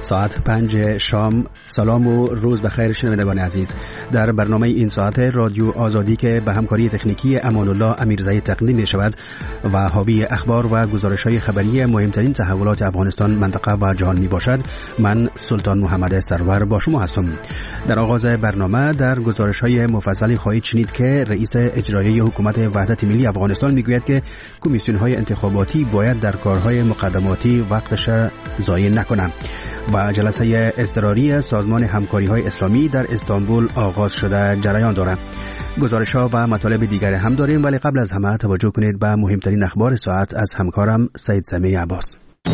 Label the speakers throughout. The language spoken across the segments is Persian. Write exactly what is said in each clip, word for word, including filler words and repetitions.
Speaker 1: ساعت پنج شام. سلام و روز بخیر شنوندگان عزیز. در برنامه این ساعت رادیو آزادی که به همکاری تکنیکی امان الله امیرزایی تقدیم می شود و حاوی اخبار و گزارش‌های خبری مهمترین تحولات افغانستان، منطقه و جهان می باشد، من سلطان محمد سرور با شما هستم. در آغاز برنامه در گزارش‌های مفصلی خواهید شنید که رئیس اجرایی حکومت وحدت ملی افغانستان میگوید که کمیسیون‌های انتخاباتی باید در کارهای مقدماتی وقتش ضایع نکنند. و جلسه اضطراری سازمان همکاری‌های اسلامی در استانبول آغاز شده جریان دارد. گزارش‌ها و مطالب دیگر هم داریم، ولی قبل از همه توجه کنید به مهمترین اخبار ساعت از همکارم سید سمیع عباس.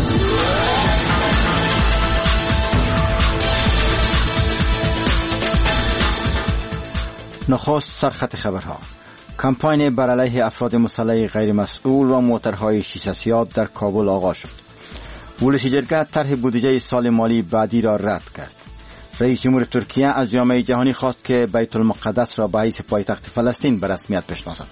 Speaker 2: نخست سرخط خبرها. کمپاین بر علیه افراد مسلح غیر مسئول و موترهای شیشه سیاه در کابل آغاز شد. ولسی جرگه طرح بودجه سال مالی بعدی را رد کرد. رئیس جمهور ترکیه از جامعه جهانی خواست که بیت المقدس را به حیث پایتخت فلسطین به رسمیت بشناسد.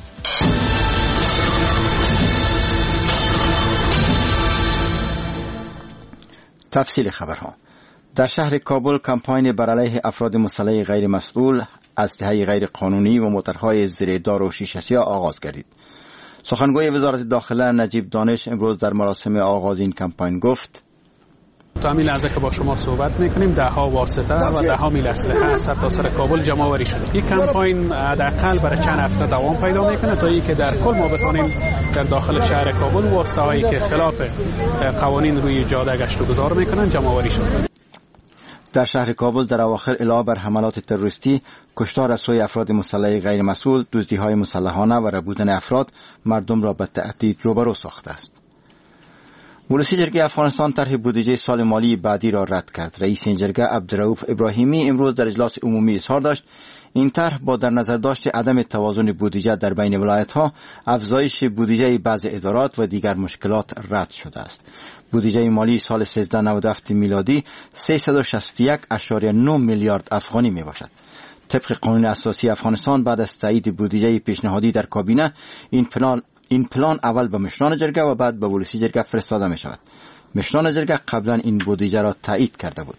Speaker 2: تفصیل خبرها. در شهر کابل کمپاین بر علیه افراد مسلح غیر مسئول، اسلحه غیر قانونی و موترهای زیردار و شیشه سیاه آغاز گردید. سخنگوی وزارت داخله نجیب دانش امروز در مراسم آغاز این کمپاین گفت:
Speaker 3: تا همین لحظه که با شما صحبت میکنیم ده ها واسطه و ده ها میل اسلحه از سرتاسر کابل جمع آوری شده. این کمپاین حداقل برای چند هفته دوام پیدا میکنه تا اینکه در کل ما بتونیم در داخل شهر کابل واسطه هایی که خلاف قوانین روی جاده گشت و گذار میکنن جمع آوری شده.
Speaker 2: در شهر کابل در اواخر علاوه بر حملات تروریستی، کشتار از سوی افراد مسلح غیر مسئول، دزدی‌های مسلحانه و ربودن افراد مردم را به تهدید روبرو ساخته است. ولسی جرگه افغانستان طرح بودجه سال مالی بعدی را رد کرد. رئیس این جرگه عبدالرؤوف ابراهیمی امروز در اجلاس عمومی اظهار داشت این طرح با در نظر داشت عدم توازن بودجه در بین ولایت‌ها، افزایش بودجه بعضی ادارات و دیگر مشکلات رد شده است. بودجه مالی سال سیزده نود و هفت میلادی سیصد و شصت و یک ممیز نه میلیارد افغانی می باشد. طبق قانون اساسی افغانستان بعد از تایید بودجه پیشنهادی در کابینه، این پلان این پلان اول به مشران جرگه و بعد به ولسی جرگه فرستاده می شود. مشران جرگه قبلا این بودجه را تایید کرده بود.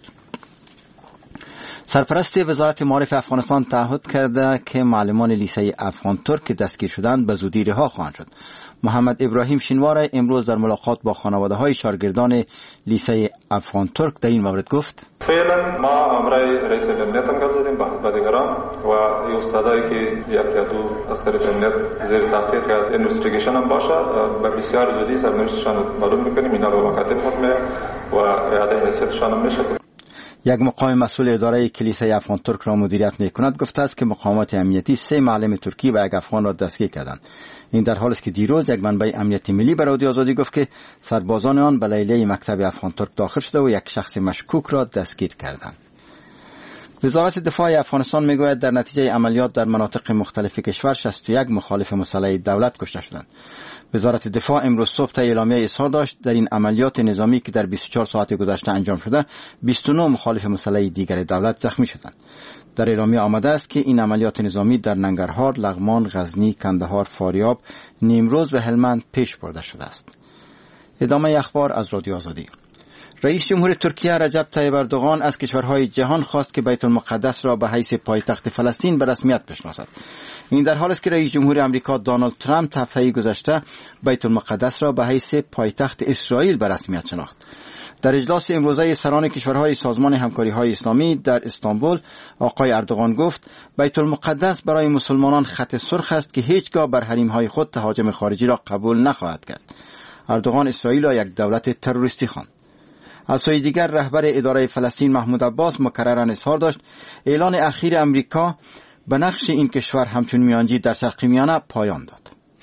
Speaker 2: سرپرست وزارت معارف افغانستان تعهد کرده که معلمان لیسه افغان ترک که دستگیر شدند به زودی رها خواهند شد. محمد ابراهیم شینوار امروز در ملاقات با خانواده های شاگردان لیسه افغان ترک در این مورد گفت:
Speaker 4: فعلا ما امرای رئیس جمهوریت هم گذاشتیم با دیگران و استادایی که یک یا دو از طرف جمهوریت زیر تحقیق یا اینوستیگیشن هم باشه به بسیار زودی سرنوشتشان معلوم میکنیم. اینا رو مکاتب خود میاد و اعاده حیثیتشان هم میشه.
Speaker 2: یک مقام مسئول اداره کلیسای افغان ترک را مدیریت میکند گفته است که مقامات امنیتی سه معلم ترکی و یک افغان را دستگیر کردند. این در حالی است که دیروز یک منبع امنیتی ملی به رادیو آزادی گفت که سربازان آن به لیلیه مکتب افغان ترک داخل شده و یک شخص مشکوک را دستگیر کردند. وزارت دفاع افغانستان میگوید در نتیجه عملیات در مناطق مختلف کشور شصت و یک مخالف مسلح دولت کشته شدند. وزارت دفاع امروز صبح اعلامیه اظهار داشت در این عملیات نظامی که در بیست و چهار ساعت گذشته انجام شده، بیست و نه مخالف مسلح دیگر دولت زخمی شدند. در اعلامیه آمده است که این عملیات نظامی در ننگرهار، لغمان، غزنی، کندهار، فاریاب، نیمروز و هلمند پیش برده شده است. ادامه اخبار از رادیو آزادی. رئیس جمهور ترکیه رجب طیب اردوغان از کشورهای جهان خواست که بیت المقدس را به حیث پایتخت فلسطین به رسمیت بشناسد. این در حالی است که رئیس جمهور آمریکا دونالد ترامپ هفته گذشته بیت المقدس را به حیث پایتخت اسرائیل به رسمیت شناخت. در اجلاس امروزه سران کشورهای سازمان همکاری‌های اسلامی در استانبول، آقای اردوغان گفت بیت المقدس برای مسلمانان خط سرخ است که هیچگاه بر حریم‌های خود تهاجم خارجی را قبول نخواهد کرد. اردوغان اسرائیل را یک دولت تروریستی خواند. از سوی دیگر رهبر اداره فلسطین محمود عباس مکرراً اظهار داشت اعلان اخیر امریکا به نقش این کشور همچون میانجی در شرق میانه پایان داد.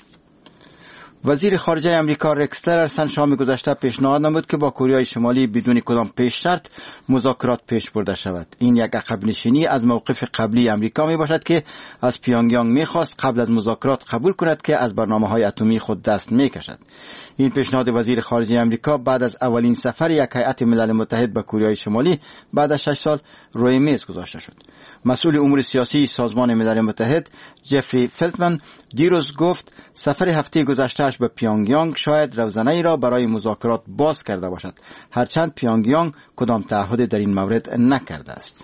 Speaker 2: وزیر خارجه امریکا رکس تیلرسون شام گذشته پیشنهاد نمود که با کره شمالی بدون کدام پیش شرط مذاکرات پیش برده شود. این یک عقب نشینی از موقف قبلی امریکا می باشد که از پیونگیانگ می خواست قبل از مذاکرات قبول کند که از برنامه‌های اتمی خود دست می کشد. این پیشنهاد وزیر خارجه امریکا بعد از اولین سفر یک هیئت ملل متحد به کره شمالی بعد از شش سال روی میز گذاشته شد. مسئول امور سیاسی سازمان ملل متحد جفری فلتمن دیروز گفت سفر هفته گذشتهش به پیونگیانگ شاید روزنه‌ای را برای مذاکرات باز کرده باشد، هرچند پیونگیانگ کدام تعهدی در این مورد نکرده است.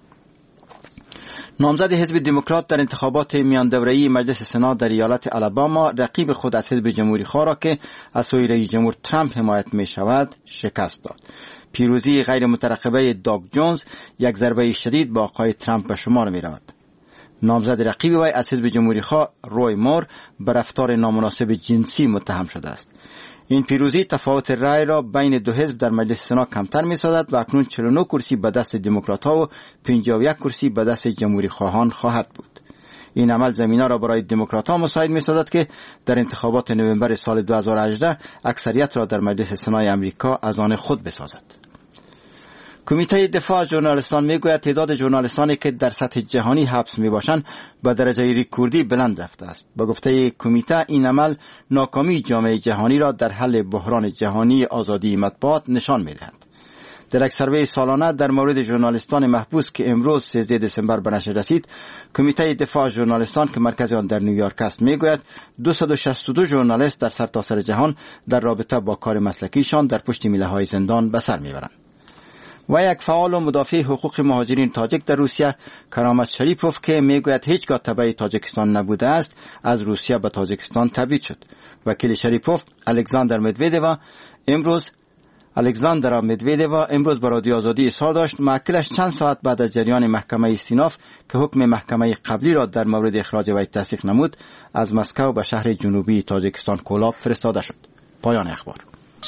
Speaker 2: نامزد حزب دموکرات در انتخابات میان دوره‌ای مجلس سنا در ایالت آلاباما رقیب خود از حزب جمهوری خواه را که از سوی رئیس جمهور ترامپ حمایت می شود شکست داد. پیروزی غیر مترقبه داگ جونز یک ضربه شدید با آقای ترامپ به شمار می رود. نامزد رقیب وی از حزب جمهوری خواه روی مور به رفتار نامناسب جنسی متهم شده است. این پیروزی تفاوت رای را بین دو حزب در مجلس سنا کمتر می سازد و اکنون چهل و نه کرسی به دست دموکرات‌ها و پنجاه و یک کرسی به دست جمهوری خواهان خواهد بود. این عمل زمینه را برای دموکرات‌ها مساعد می سازد که در انتخابات نوامبر سال دو هزار و هجده اکثریت را در مجلس سنای امریکا از آن خود بسازد. کمیته دفاع از ژورنالیستان میگوید تعداد ژورنالیستانی که در سطح جهانی حبس میباشند به درجه رکوردی بلند رفته است. با گفته کمیته این عمل ناکامی جامعه جهانی را در حل بحران جهانی آزادی مطبوعات نشان میدهد. در یک سروی سالانه در مورد ژورنالیستان محبوس که امروز سیزده دسامبر به نشر رسید، کمیته دفاع از ژورنالیستان که مرکز آن در نیویورک است میگوید دویست و شصت و دو ژورنالیست در سرتاسر جهان در رابطه با کار مسلکیشان در پشت میله‌های زندان به سر میبرند. و یک فعال و مدافع حقوق مهاجرین تاجیک در روسیه کرامت شریپوف که میگوید هیچگاه تبع تاجیکستان نبوده است از روسیه به تاجیکستان تبعید شد. وکیل شریپوف الکساندر مدودووا امروز الکساندرا مدودووا امروز به رادیو آزادی اظهار داشت موکلش چند ساعت بعد از جریان محکمه استیناف که حکم محکمه قبلی را در مورد اخراج وی تصدیق نمود از مسکو به شهر جنوبی تاجیکستان کولاب فرستاده شد. پایان اخبار.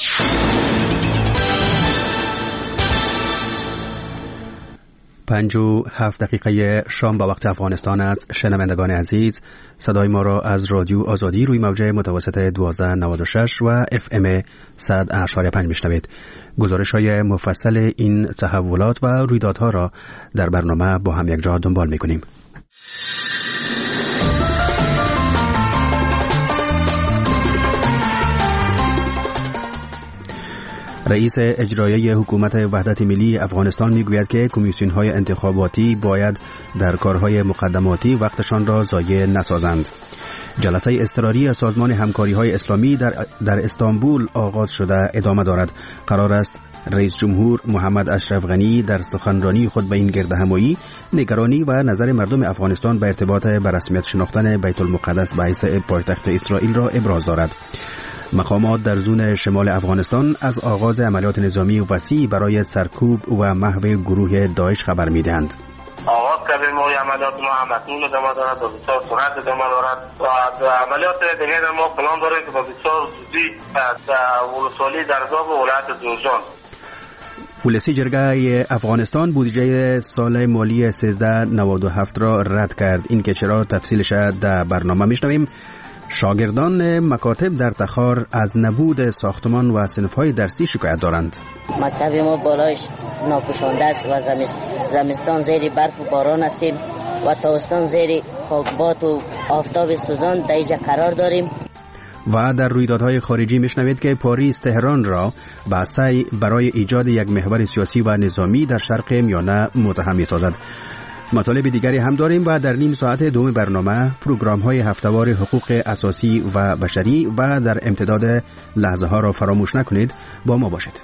Speaker 1: پنج و هفت دقیقه شام به وقت افغانستان است. شنوندگان عزیز، صدای ما را از رادیو آزادی روی موج متوسط دوازده نود و شش و اف ام صد اشاری پنج میشنوید. گزارش های مفصل این تحولات و رویدادها را در برنامه با هم یک جا دنبال میکنیم. رئیس اجرایی حکومت وحدت ملی افغانستان میگوید که کمیسیون‌های انتخاباتی باید در کارهای مقدماتی وقتشان را ضایع نسازند. جلسه اضطراری سازمان همکاری‌های اسلامی در, در استانبول آغاز شده ادامه دارد. قرار است رئیس جمهور محمد اشرف غنی در سخنرانی خود به این گردهمایی نگرانی و نظر مردم افغانستان به ارتباط به رسمیت شناختن بیت المقدس به حیث پایتخت اسرائیل را ابراز دارد. مقامات در زون شمال افغانستان از آغاز عملیات نظامی وسیع برای سرکوب و محو گروه داعش خبر می‌دهند.
Speaker 5: آغاز کردیم ما عملیات ما همکنون ادامه دارد و بسیار سرعت ادامه دارد و عملیات دیگر ما پلان داریم که با بسیار زودی ولسوالی درزاب و ولایت جوزجان.
Speaker 1: ولسی جرگه افغانستان بودجه سال مالی سیزده نود و هفت را رد کرد. این که چرا تفصیلش در برنامه میشنویم. شاگردان مکاتب در تخار از نبود ساختمان و صنف‌های درسی شکایت دارند.
Speaker 6: مکتب ما بالایش ناپوشانده است و زمستان زیر برف و باران هستیم و تابستان زیر خاکبات و آفتاب سوزان در اینجا قرار داریم.
Speaker 1: و در رویدادهای خارجی میشنوید که پاریس تهران را به سعی برای ایجاد یک محور سیاسی و نظامی در شرق میانه متهم می‌سازد. مطالب دیگری هم داریم و در نیم ساعت دوم برنامه پروگرام های هفته‌وار حقوق اساسی و بشری و در امتداد لحظه ها را فراموش نکنید. با ما باشید.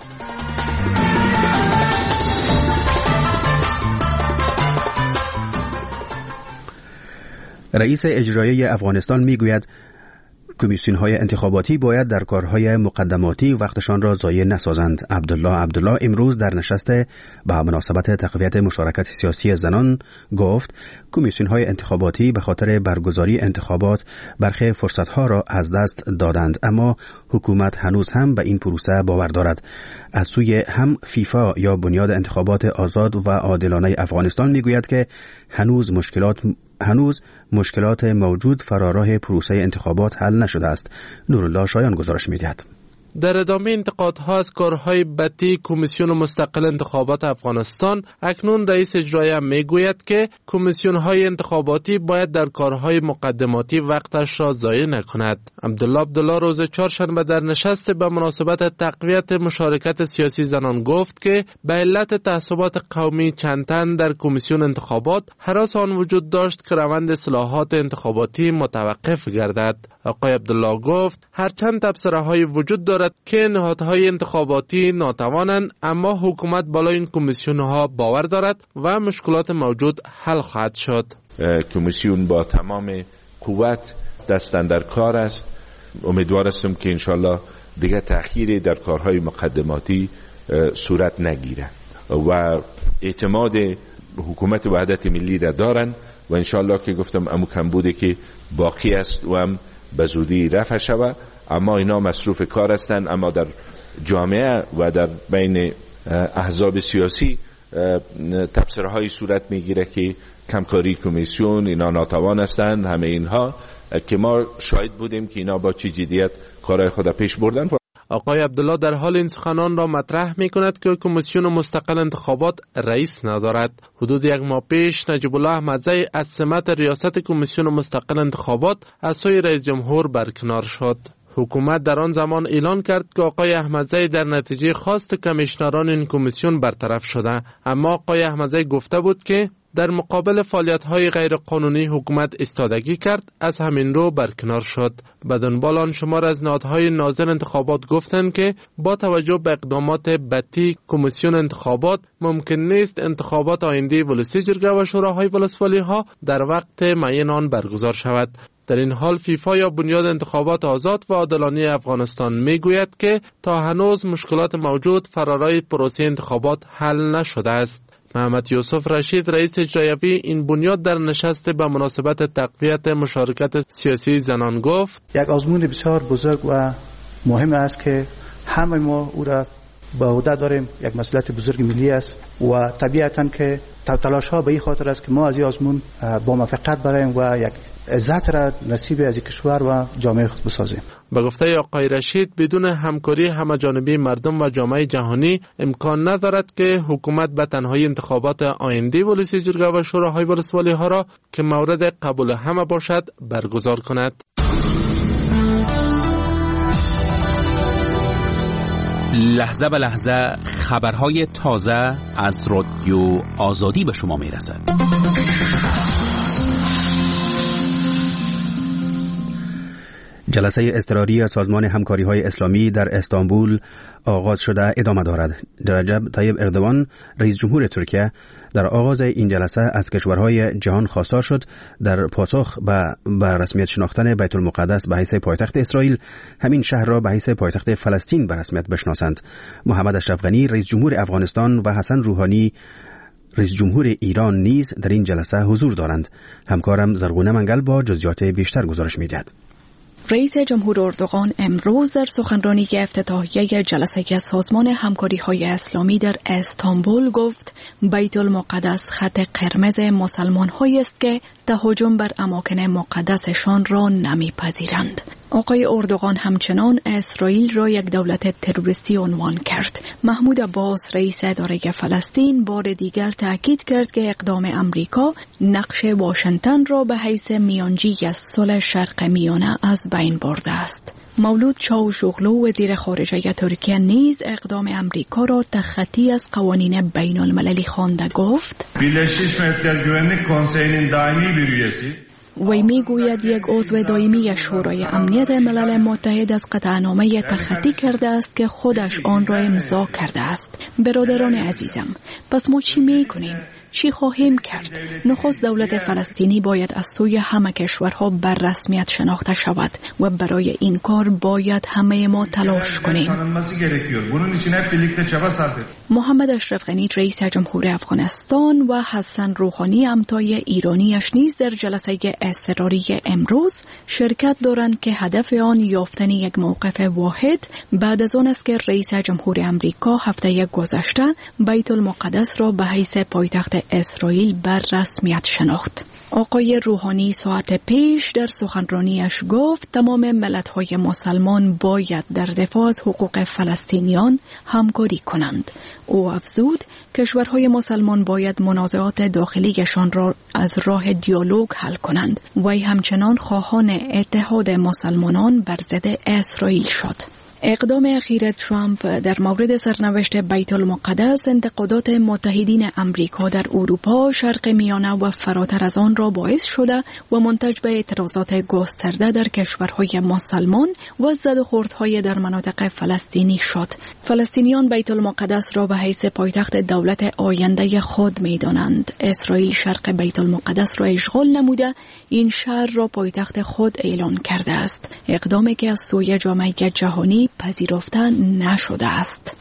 Speaker 1: رئیس اجرایی افغانستان میگوید کمیسیون‌های انتخاباتی باید در کارهای مقدماتی وقتشان را ضایع نسازند. عبدالله عبدالله امروز در نشست به مناسبت تقویت مشارکت سیاسی زنان گفت کمیسیون‌های انتخاباتی به خاطر برگزاری انتخابات برخی فرصت‌ها را از دست دادند، اما حکومت هنوز هم به این پروسه باور دارد. از سوی هم فیفا یا بنیاد انتخابات آزاد و عادلانه افغانستان میگوید که هنوز مشکلات هنوز مشکلات موجود فراراه پروسه انتخابات حل نشده است. نورالله شایان گزارش می‌دهد.
Speaker 7: در ادامه انتقادها از کارهای بدی کمیسیون مستقل انتخابات افغانستان، اکنون رئیس اجرایی میگوید که کمیسیون‌های انتخاباتی باید در کارهای مقدماتی وقتش را ضایع نکند. عبدالله عبدالله روز چهارشنبه در نشست به مناسبت تقویت مشارکت سیاسی زنان گفت که به علت تعصبات قومی چند تن در کمیسیون انتخابات هراس آن وجود داشت که روند اصلاحات انتخاباتی متوقف گردد. آقای عبدالله گفت هرچند تبصره‌های وجود دارد که نهادهای انتخاباتی ناتوانند، اما حکومت بالای این کمیسیون‌ها باور دارد و مشکلات موجود حل خواهد شد.
Speaker 8: کمیسیون با تمام قوت دستن در کار است. امیدوار هستم که انشالله دیگه تأخیری در کارهای مقدماتی صورت نگیره و اعتماد حکومت وحدت ملی را دارن و انشالله که گفتم امو کم بوده که باقی است و هم به زودی رفع شود. اما اینا مصروف کار هستند، اما در جامعه و در بین احزاب سیاسی تبصره‌های صورت میگیره که کمکاری کمیسیون، اینا ناتوان هستند. همه اینها که ما شاهد بودیم که اینا با چه جدیت کارهای خود پیش بردن.
Speaker 7: آقای عبدالله در حال این سخنان را مطرح می کند که کمیسیون مستقل انتخابات رئیس ندارد. حدود یک ماه پیش نجیب الله احمدزی از سمت ریاست کمیسیون مستقل انتخابات از سوی رئیس جمهور برکنار شد. حکومت در آن زمان اعلان کرد که آقای احمدزی در نتیجه خواست کمیشنران این کمیسیون برطرف شده، اما آقای احمدزی گفته بود که در مقابل فعالیت‌های غیرقانونی حکومت ایستادگی کرد، از همین رو برکنار شد. به دنبال آن شمار از نهادهای ناظر انتخابات گفتند که با توجه به اقدامات بدی کمیسیون انتخابات ممکن نیست انتخابات آینده ولسی جرگه و شوراهای ولسوالی‌ها در وقت معین آن برگزار شود. در این حال فیفا یا بنیاد انتخابات آزاد و عادلانه افغانستان میگوید که تا هنوز مشکلات موجود فرارای پروسه انتخابات حل نشده است. محمد یوسف رشید رئیس اجرایی این بنیاد در نشست به مناسبت تقویت مشارکت سیاسی زنان گفت
Speaker 9: یک آزمون بسیار بزرگ و مهم است که همه ما او را به عهده داریم. یک مسئولیت بزرگ ملی است و طبیعتاً که تلاش ها به این خاطر است که ما از این آزمون با موفقیت بریم و یک عزت را نصیب از کشور و جامعه خود بسازیم.
Speaker 7: به گفته آقای رشید بدون همکاری همه‌جانبه مردم و جامعه جهانی امکان ندارد که حکومت به تنهایی انتخابات آینده ولسی جرگه و شوراهای ولسوالی ها را که مورد قبول همه باشد برگزار کند.
Speaker 10: لحظه به لحظه خبرهای تازه از رادیو آزادی به شما میرسد.
Speaker 1: جلسه اضطراری سازمان همکاری‌های اسلامی در استانبول آغاز شده ادامه دارد. رجب طیب اردوان رئیس جمهور ترکیه در آغاز این جلسه از کشورهای جهان خواستار شد در پاسخ به بر رسمیت شناختن بیت المقدس به حیث پایتخت اسرائیل همین شهر را به حیث پایتخت فلسطین به رسمیت بشناسند. محمد اشرف غنی رئیس جمهور افغانستان و حسن روحانی رئیس جمهور ایران نیز در این جلسه حضور دارند. همکارم زرغونه منگل با جزئیات بیشتر گزارش می‌دهد.
Speaker 11: رئیس جمهور اردوغان امروز در سخنرانی افتتاحیه جلسه سازمان همکاری‌های اسلامی در استانبول گفت بیت المقدس خط قرمز مسلمان‌هایی است که تهاجم بر اماکن مقدسشان را نمی‌پذیرند. آقای اردوغان همچنان اسرائیل را یک دولت تروریستی عنوان کرد. محمود عباس رئیس اداره فلسطین بار دیگر تاکید کرد که اقدام امریکا نقش واشنگتن را به حیث میانجی از صلح شرق میانه از بین برده است. مولود چاوشوغلو وزیر خارجه ترکیه نیز اقدام امریکا را تخطی از قوانین بین المللی خوانده گفت
Speaker 12: Birleşmiş Milletler Güvenlik Konseyi'nin daimi bir üyesi
Speaker 11: وی میگوید یک عضو دائمی شورای امنیت ملل متحد از قطعنامه تخطی کرده است که خودش آن را امضا کرده است. برادران عزیزم، پس ما چی میکنیم؟ چی خواهیم کرد؟ نخست دولت فلسطینی باید از سوی همه کشورها بر رسمیت شناخته شود و برای این کار باید همه ما تلاش کنیم. محمد اشرف غنی رئیس جمهور افغانستان و حسن روحانی همتای ایرانیش نیز در جلسه اضطراری امروز شرکت دارند که هدف آن یافتن یک موقف واحد بعد از آن است که رئیس جمهور امریکا هفته گذشته بیت المقدس را به حیث پایتخت اسرائیل بر رسمیت شناخت. آقای روحانی ساعت پیش در سخنرانیش گفت تمام ملت‌های مسلمان باید در دفاع از حقوق فلسطینیان همکاری کنند. او افزود کشورهای مسلمان باید منازعات داخلیشان را از راه دیالوگ حل کنند. وی همچنان خواهان اتحاد مسلمانان بر ضد اسرائیل شد. اقدام اخیر ترامپ در مورد سرنوشت بیت المقدس انتقادات متحدین امریکا در اروپا، شرق میانه و فراتر از آن را باعث شده و منتج به اعتراضات گسترده در کشورهای مسلمان و زدوخوردهای در مناطق فلسطینی شد. فلسطینیان بیت المقدس را به حیث پایتخت دولت آینده خود می‌دانند. اسرائیل شرق بیت المقدس را اشغال نموده این شهر را پایتخت خود اعلان کرده است. اقدامی که از سوی جامعه جهانی پذیرفته نشده است.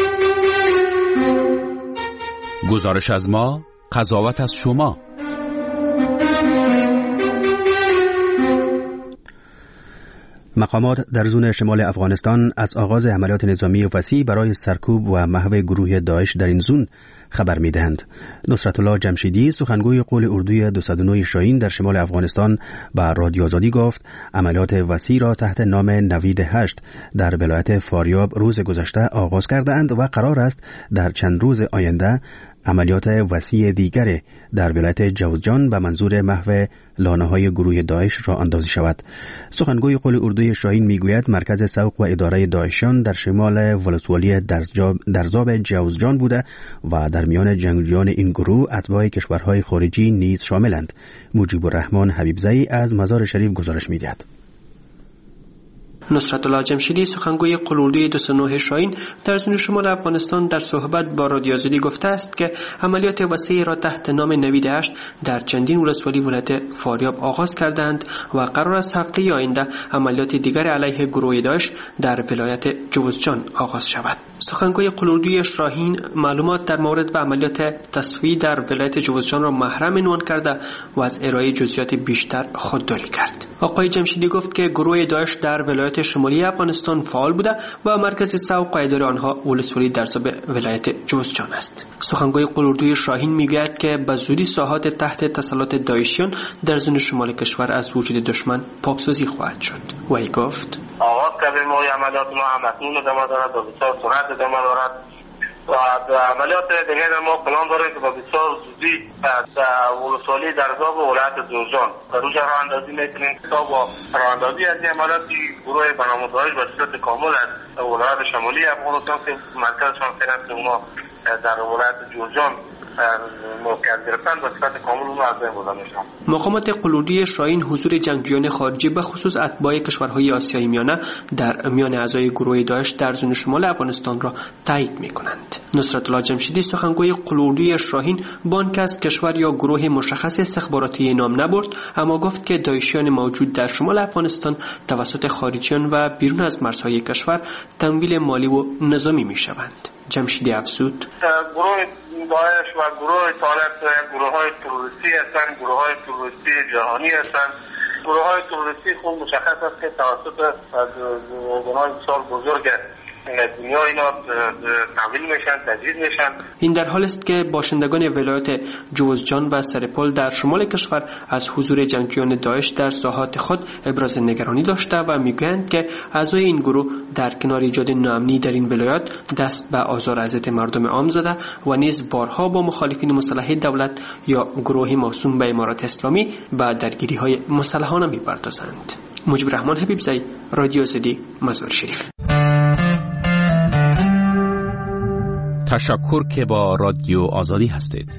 Speaker 10: گزارش از ما، قضاوت از شما.
Speaker 1: مقامات در زون شمال افغانستان از آغاز عملیات نظامی وسیع برای سرکوب و محو گروه داعش در این زون خبر می‌دهند. نصرت الله جمشیدی سخنگوی قول اردوی دویست و نه شاهین در شمال افغانستان به رادیو آزادی گفت عملیات وسیع را تحت نام نوید هشت در ولایت فاریاب روز گذشته آغاز کردند و قرار است در چند روز آینده عملیات وسیع دیگر در ولایت جوزجان به منظور محو لانه‌های گروه داعش را اندازی شود. سخنگوی قول اردوی شاهین میگوید مرکز سوق و اداره داعشیان در شمال ولسوالی درزاب جوزجان بوده و در میان جنگجویان این گروه اتباع کشورهای خارجی نیز شاملند. مجیب الرحمن حبیبزئی از مزار شریف گزارش می‌دهد.
Speaker 13: نصرت الله جمشیدی سخنگوی قول اردوی دویست و نه شاهین در زون شمال افغانستان در صحبت با رادیو آزادی گفته است که عملیات وسیع را تحت نام نوید هشت در چندین ولسوالی ولایت فاریاب آغاز کردند و قرار است هفته آینده عملیات دیگر علیه گروه داعش در ولایت جوزجان آغاز شود. سخنگوی قول اردوی شاهین معلومات در مورد به عملیات تصفیه در ولایت جوزجان را محرم عنوان کرده و از ارائه جزئیات بیشتر خودداری کرد. آقای جمشیدی گفت که گروه داعش در ولایت شمالی افغانستان فعال بوده و مرکز سوق و اداره آنها ولسوالی درزاب ولایت جوزجان است. سخنگوی قول اردوی شاهین میگوید که به زودی ساحات تحت تسلط داعشیان در زون شمال کشور از وجود دشمن پاکسازی خواهد شد. وی گفت
Speaker 5: آغاز کردیم ما عملیات ما همکنون ادامه دارد و بسیار سرعت ادامه دارد و عملیات دیگر ما پلان داریم که با بسیار زودی در ولسوالی درزاب و ولایت جوزجان در روز راه اندازی میکنیم تا با راه اندازی از این عملیات گروه بنام داعش به صورت کامل از ولایت شمالی افغانستان که مرکزشان فعلا اونا در ولایت جوزجان موقعیت گرفتن به صورت کامل اون از بین برده میشن.
Speaker 13: مقامات قول اردوی شاهین حضور جنگجویان خارجی به خصوص اتباع کشورهای آسیای میانه در میان اعضای گروه داعش در زون شمال افغانستان را تایید میکنند. نصرت الله جمشیدی سخنگوی قول اردوی شاهین بانک از کشور یا گروه مشخص استخباراتی نام نبرد، اما گفت که داعشیان موجود در شمال افغانستان توسط خارجیان و بیرون از مرزهای کشور تمویل مالی و نظامی میشوند. جمشیدی افزود
Speaker 5: گروه داعش و گروه طالب گروه های تروریستی هستند، گروه های تروریستی جهانی هستند. گروه های تروریستی خود مشخص است که توسط ارگان‌های بسیار بزرگ دنیا اینا تمویل میشن، تجهیز میشن.
Speaker 13: این در حال است که باشندگان ولایت جوزجان و سرپل در شمال کشور از حضور جنگجویان داعش در ساحات خود ابراز نگرانی داشته و میگویند که اعضای این گروه در کنار ایجاد ناامنی در این ولایات دست به آزار اذیت مردم عام زده و نیز بارها با مخالفین مسلح دولت یا گروه موسوم به امارات اسلامی به درگیری‌های مسلحانه می‌پردازند. مجیب الرحمن حبیبزئی، رادیو آزادی، مزار شریف.
Speaker 10: تشکر که با رادیو آزادی هستید.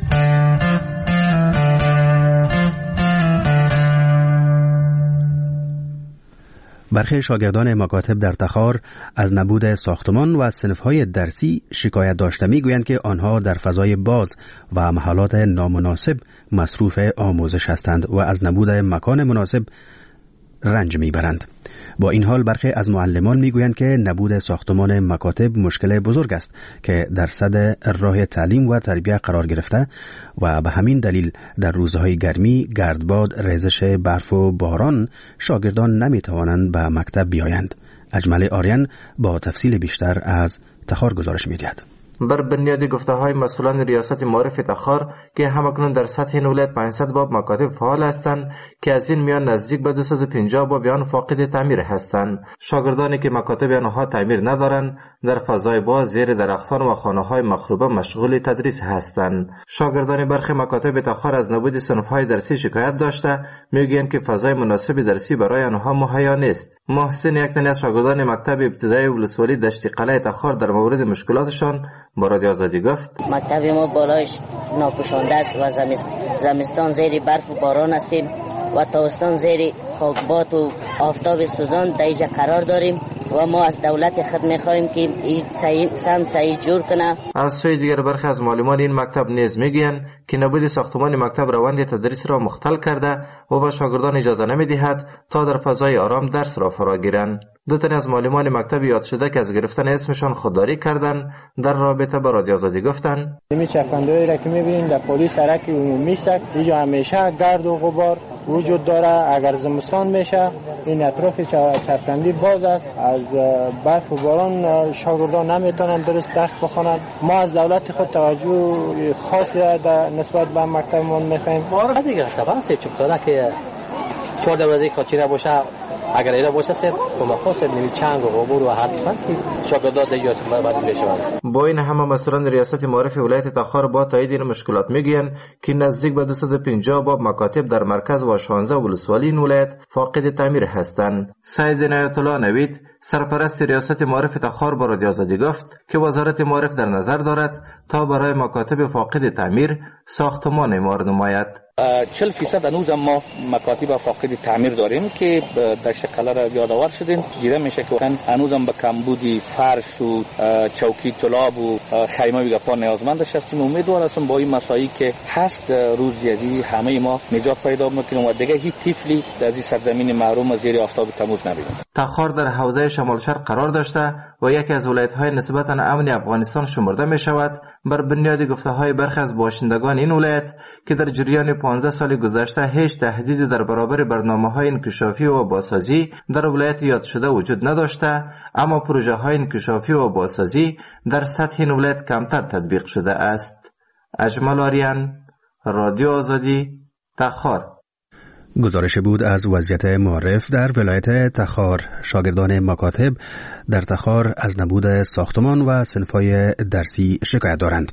Speaker 1: برخی شاگردان مکاتب در تخار از نبود ساختمان و صنف‌های درسی شکایت داشته می‌گویند که آنها در فضای باز و محلات نامناسب مصروف آموزش هستند و از نبود مکان مناسب رنج میبرند. با این حال برخی از معلمان میگویند که نبود ساختمان مکاتب مشکل بزرگ است که در صد راه تعلیم و تربیت قرار گرفته و به همین دلیل در روزهای گرمی، گردباد، ریزش برف و باران شاگردان نمیتوانند به مکتب بیایند. اجمل آریان با تفصیل بیشتر از تخار گزارش میدهد.
Speaker 14: بر بنیاد گفته‌های مسئولان ریاست معارف تخار که همکنون در سطح این ولایت پانصد باب مکاتب فعال هستند که از این میان نزدیک به دویست و پنجاه باب آن فاقد تعمیر هستند. شاگردانی که مکاتب آنها تعمیر ندارند در فضای باز زیر درختان و خانه‌های مخروبه مشغول تدریس هستند. شاگردان برخی مکاتب تخار از نبود صنف‌های درسی شکایت داشته میگویند که فضای مناسب درسی برای آنها مهیا نیست. محسن یک تن از شاگردان مکتب ابتدایی ولسوالی دشت قلعه تخار در مورد مشکلاتشان با رادیو آزادی گفت:
Speaker 6: مکتب ما بالایش ناپوشانده است و زمستان زیر برف و باران هستیم و تابستان زیر خاکبات و آفتاب سوزان در اینجا قرار داریم و ما از دولت خود می‌خواهیم که این سم صحیح جور کنه.
Speaker 14: از سوی دیگر برخی از معلمان این مکتب نیز میگویند که نبود ساختمان مکتب روند تدریس را مختل کرده و به شاگردان اجازه نمی‌دهد تا در فضای آرام درس را فرا گیرند. دو تن از معلمان مکتب یاد شده که از گرفتن اسمشان خودداری کردند در رابطه با رادیو آزادی گفتند:
Speaker 15: این چرخنده‌ای را که می‌بینید در پلی سرک عمومی است، اینجا همیشه گرد و غبار وجود داره. اگر زمستان میشه این اطراف چرخندی باز است، از برف و باران شاگردان نمیتونن درست درس بخونن. ما از دولت خود توجه خاصی نسبت به مکتبمون میخوایم.
Speaker 16: ما دیگه خبر سه چپتاده که چهار دروازه کاچیره باشه، اگر اینا باشه سر کمک خاص نمی چنگ و غبار و حتما که شاگردان دیگه بعد بشوند.
Speaker 14: با این همه مسئولان ریاست معارف ولایت تخار با تایید این مشکلات میگویند که نزدیک به دویست و پنجاه باب مکاتب در مرکز و شانزده ولسوالی این ولایت فاقد تعمیر هستند. سید عنایت الله نوید سرپرست ریاست معارف تخار با رادیو آزادی گفت که وزارت معارف در نظر دارد تا برای مکاتب فاقد تعمیر ساختمان اعمار نماید.
Speaker 16: چهل فیصد هنوز ما مکاتب فاقد تعمیر داریم که دشت قلعه را یادآور شدیم. دیده میشه که هنوز هم به کمبودی فرش و چوکی طلاب و خیمه گپا نیازمند هستیم. امیدوار هستم با این مسائلی که هست روزی همه ما نجات پیدا میکنیم و دیگه هیچ طفلی در این سرزمین محروم زیر آفتاب تموز نبینیم.
Speaker 14: تخار در حوزه شمال شرق قرار داشته و یکی از ولایت‌های نسبتاً امن افغانستان شمرده می شود بر بنیاد گفته‌های برخی از باشندگان این ولایت که در جریان پانزده سال گذشته هیچ تهدیدی در برابر برنامه‌های انکشافی و بازسازی در ولایت یاد شده وجود نداشته، اما پروژه‌های انکشافی و بازسازی در سطح این ولایت کمتر تطبیق شده است. اجمل آریان، رادیو آزادی، تخار.
Speaker 1: گزارش بود از وضعیت معارف در ولایت تخار. شاگردان مکاتب در تخار از نبود ساختمان و صنف‌های درسی شکایت دارند.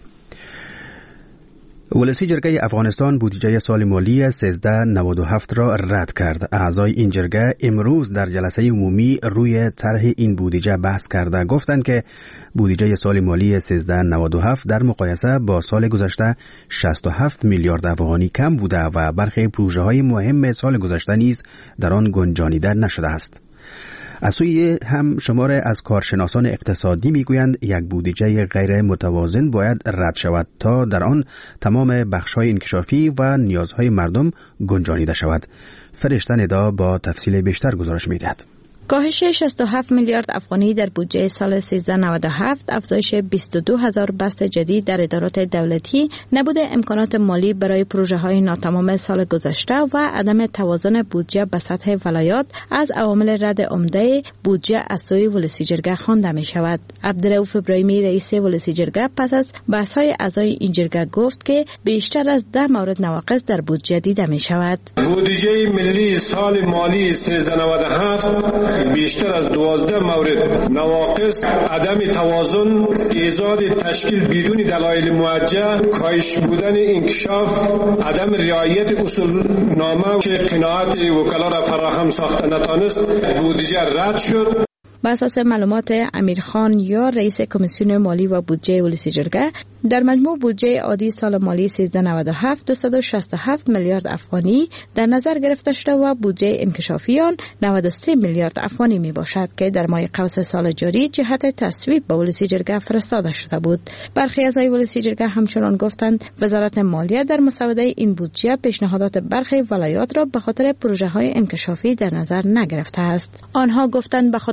Speaker 1: ولسی جرگه افغانستان بودجه سال مالی سیزده نود و هفت را رد کرد. اعضای این جرگه امروز در جلسه عمومی روی طرح این بودجه بحث کرده گفتند که بودجه سال مالی سیزده نود و هفت در مقایسه با سال گذشته شصت و هفت میلیارد افغانی کم بوده و برخی پروژه‌های مهم سال گذشته نیز در آن گنجانیده نشده است. از سوی هم شمار از کارشناسان اقتصادی میگویند یک بودجه غیر متوازن باید رد شود تا در آن تمام بخش‌های انکشافی و نیازهای مردم گنجانیده شود. فرشته ندا با تفصیل بیشتر گزارش می‌دهد.
Speaker 11: کاهش شصت و هفت میلیارد افغانی در بودجه سال سیزده نود و هفت، افزایش بیست و دو هزار بست جدید در ادارات دولتی، نبود امکانات مالی برای پروژه‌های ناتمام سال گذشته و عدم توازن بودجه به سطح ولایات از عوامل رد عمده بودجه از سوی ولسی جرگه خوانده می شود. عبدالرؤوف ابراهیمی رئیس ولسی جرگه پس از بحث‌های اعضای این جرگه گفت که بیشتر از ده مورد نواقص در بودجه دیده می شود.
Speaker 17: بودجه ملی سال مالی سیزده نود و هفت بیشتر از دوازده مورد نواقص، عدم توازن، ایجاد تشکیل بدون دلایل موجه، کاهش بودن انکشاف، عدم رعایت اصول نامه که قناعت وکلا را فراهم ساخته نتانست، بودجه رد شد.
Speaker 11: بر اساس معلومات امیرخان یا رئیس کمیسیون مالی و بودجه ولسی جرگه، در مجموع بودجه عادی سال مالی سیزده نود و هفت دویست و شصت و هفت میلیارد افغانی در نظر گرفته شده و بودجه انکشافی آن نود و سه میلیارد افغانی می باشد که در ماه قوس سال جاری جهت تصویب به ولسی جرگه فرستاده شده بود. برخی اعضای ولسی جرگه همچنان گفتند وزارت مالیه در مسوده این بودجه پیشنهادات برخی ولایات را به خاطر پروژه های انکشافی در نظر نگرفته است. آنها گفتند به خاطر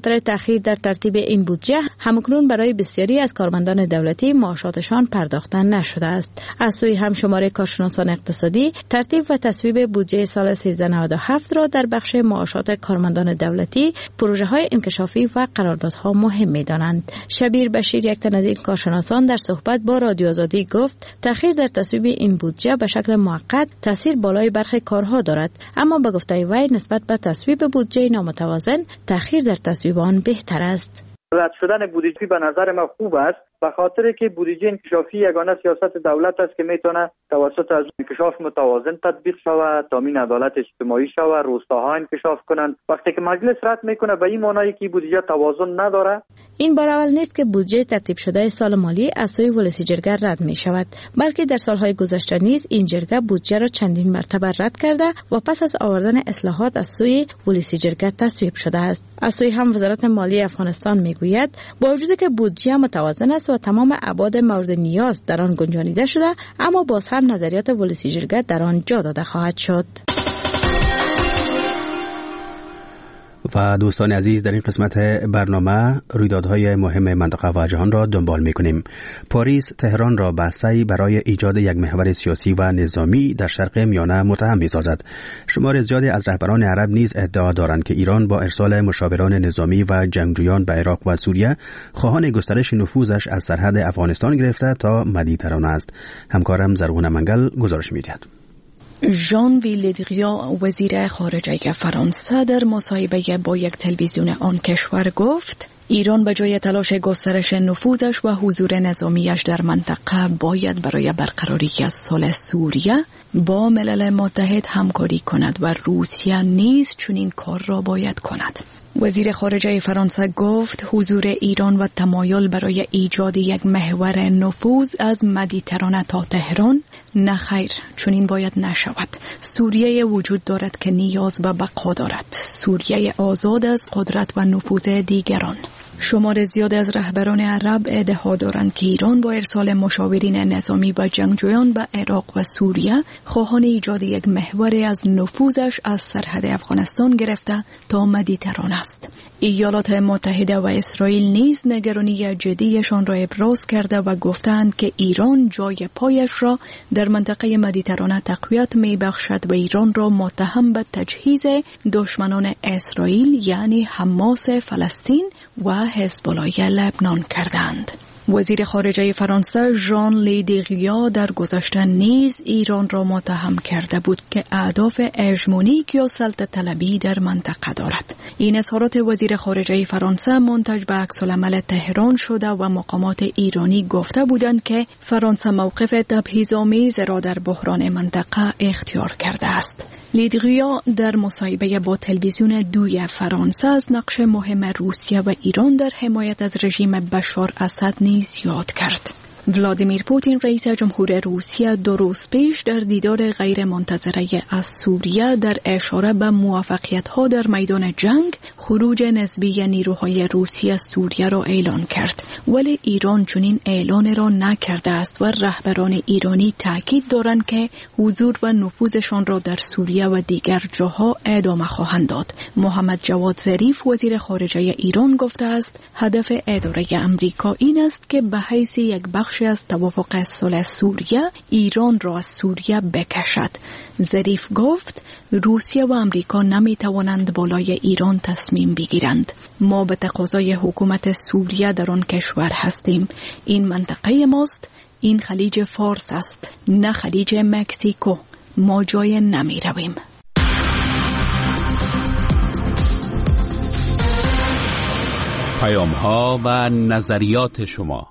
Speaker 18: تأخیر در ترتیب این بودجه همکنون برای بسیاری از کارمندان دولتی معاشاتشان پرداخته نشده است. از سوی هم شماره کارشناسان اقتصادی ترتیب و تصویب بودجه سال سیزده نود و هفت را در بخش معاشات کارمندان دولتی، پروژه های انکشافی و قراردادها مهم می‌دانند. شبیر بشیر، یک تن از این کارشناسان، در صحبت با رادیو آزادی گفت تأخیر در تصویب این بودجه به شکل موقت تاثیر بالای برخی کارها دارد، اما به گفته وی نسبت به تصویب بودجه نامتوازن تأخیر در تصویب آن بهتر است.
Speaker 19: رد شدن بودجه به نظر ما خوب است، به خاطر که بودجه انکشافی یگانه سیاست دولت است که میتونه توسط از انکشاف متوازن تطبیق شود، تامین عدالت اجتماعی شود، روستاها انکشاف کنند. وقتی که مجلس رد میکنه به این معنی که بودجه توازن نداره.
Speaker 18: این بار اول نیست که بودجه ترتیب شده سال مالی از سوی ولسی جرگه رد می شود، بلکه در سالهای گذشته نیز این جرگه بودجه را چندین مرتبه رد کرده و پس از آوردن اصلاحات از سوی ولسی جرگه تصویب شده است. از سوی هم وزارت مالی افغانستان میگوید با وجود که بودجه متوازن است و تمام ابعاد مورد نیاز در آن گنجانیده شده، اما باز هم نظریات ولسی جرگه در آن جا داده خواهد شد.
Speaker 1: و دوستان عزیز، در این قسمت برنامه رویدادهای مهم منطقه و جهان را دنبال می‌کنیم. پاریس تهران را به سعی برای ایجاد یک محور سیاسی و نظامی در شرق میانه متهم می‌سازد. شمار زیادی از رهبران عرب نیز ادعا دارند که ایران با ارسال مشاوران نظامی و جنگجویان به عراق و سوریه خواهان گسترش نفوذش از سرحد افغانستان گرفته تا مدیترانه است. همکارم زرغون منگل گزارش می‌دهد.
Speaker 11: ژان ویل دریغیا، وزیر خارجه فرانسه، در مصاحبه با یک تلویزیون آن کشور گفت ایران به جای تلاش گسترش نفوذش و حضور نظامیش در منطقه باید برای برقراری صلح سوریه با ملل متحد همکاری کند و روسیه نیز چنین کار را باید کند. وزیر خارجه فرانسه گفت حضور ایران و تمایل برای ایجاد یک محور نفوذ از مدیترانه تا تهران نه خیر، چنین باید نشود. سوریه وجود دارد که نیاز به بقا دارد. سوریه آزاد از قدرت و نفوذ دیگران. شمار زیاد از رهبران عرب ادعا دارند که ایران با ارسال مشاورین نظامی و جنگجویان به عراق و سوریه خواهان ایجاد یک محور از نفوذش از سرحد افغانستان گرفته تا مدیترانه است. ایالات متحده و اسرائیل نیز نگرانی جدیشان را ابراز کرده و گفتند که ایران جای پایش را در منطقه مدیترانه تقویت می بخشد و ایران را متهم به تجهیز دشمنان اسرائیل یعنی حماس فلسطین و حزب الله لبنان کردند. وزیر خارجه فرانسه ژان لی دریغیا در گذشته نیز ایران را متهم کرده بود که اهداف هژمونیک یا سلطه طلبی در منطقه دارد. این اظهارات وزیر خارجه فرانسه منتج به عکس‌العمل تهران شده و مقامات ایرانی گفته بودند که فرانسه موقف تبعیض‌آمیز را در بحران منطقه اختیار کرده است. لیدریا در مصاحبه با تلویزیون دوی فرانسه از نقش مهم روسیه و ایران در حمایت از رژیم بشار اسد نیز یاد کرد. ولادیمیر پوتین رئیس جمهور روسیه دو روز پیش در دیدار غیر منتظره از سوریه در اشاره به موفقیت‌ها در میدان جنگ خروج نسبی نیروهای روسی از سوریه را اعلان کرد، ولی ایران چنین اعلان را نکرده است و رهبران ایرانی تاکید دارند که حضور و نفوذشان را در سوریه و دیگر جاها ادامه خواهند داد. محمد جواد ظریف وزیر خارجه ایران گفته است هدف اداره امریکا این است که به حیث یک بخش از توافق صلح سوریه ایران را از سوریه بکشد. ظریف گفت روسیه و امریکا نمی توانند بالای ایران تصمیم بگیرند. ما به تقاضای حکومت سوریه در آن کشور هستیم. این منطقه ماست. این خلیج فارس است، نه خلیج مکزیکو. ما جای نمی رویم.
Speaker 10: پیام ها و نظریات شما.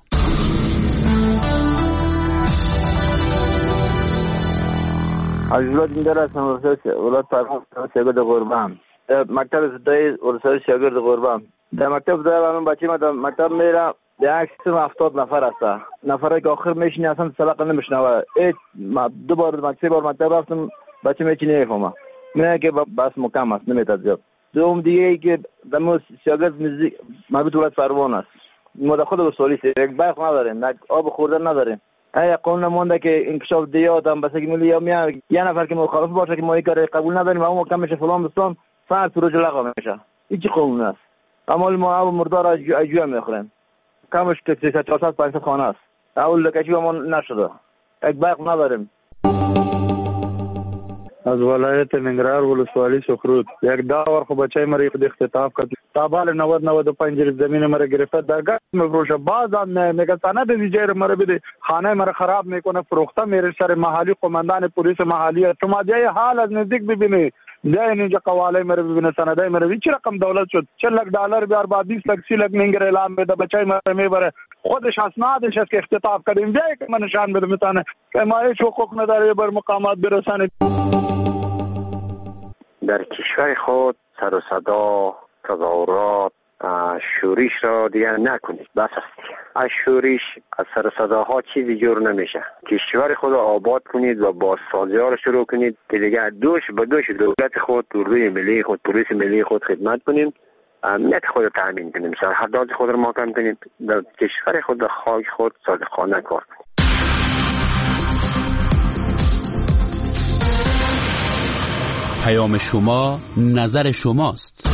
Speaker 20: عزیزات این در هستم ولایت فرمان شاگرد غربم در مکتب ابتدایی ولایت شاگرد غربم در مکتب ابتدایی من بچه ما در مکتب میرم در عکس هفتاد نفر هست نفرایی که آخر میشینی اصلا سبق نمیشنوه ایت دو بار سه بار مکتب رفتم بچه میچی نمیفهمه میگه که بس مکم است نمیتاد زیاد. دوم دیگه ای که در مو شاگرد مربوط ولایت فرمان است ما در خود وسوالی یک برق نداریم یک آب خوردن نداریم. ای قانون مونده که انکشاف دیات هم بسیاری ملی یا میاد یه نفر که مخالف باشه که ما این کار قبول نداریم و اون کم میشه فلان بستان فرد پروژه لغو میشه. این چه قانون است؟ اما ما مردار اجوه میخوریم، کمش که سیصد چهارصد پانصد خانه است. اول لکچی ما نشده، یک برق نداریم.
Speaker 21: از ولایت ننگرهار ولسوالی سخرود یک داور خو بچای مری خود اختطاف کرد تا بال نود نود و پنج زمین مره گرفته در گاز مفروشه بعضا میگه سند دیجر مره بده خانه مره خراب میکنه فروخته میره سر محلی قماندان پلیس محلی شما جای حال از نزدیک ببینی جای اینجا قواله مره ببینه سندای مره چه رقم دولت شد چهل لک دلار بیار بعد بیست لک سی لک ننگر اعلام بده بچای مره میبره خودش اسنادش است که اختطاف کردیم جای که من نشان بده میتونه که ما هیچ حقوق نداره بر مقامات برسانه.
Speaker 22: در کشور خود سر و صدا تظاهرات شورش را دیگر نکنید، بس است. از شورش از سر و صداها چیزی جور نمیشه. کشور خود را آباد کنید و بازسازی ها را شروع کنید که دیگر دوش به دوش دولت خود، اردوی ملی خود، پلیس ملی خود خدمت کنیم، امنیت خود را تامین کنیم، سرحدات خود را محکم کنیم، در کشور خود در خاک خود صادقانه کار کنیم.
Speaker 10: پیام شما نظر شماست.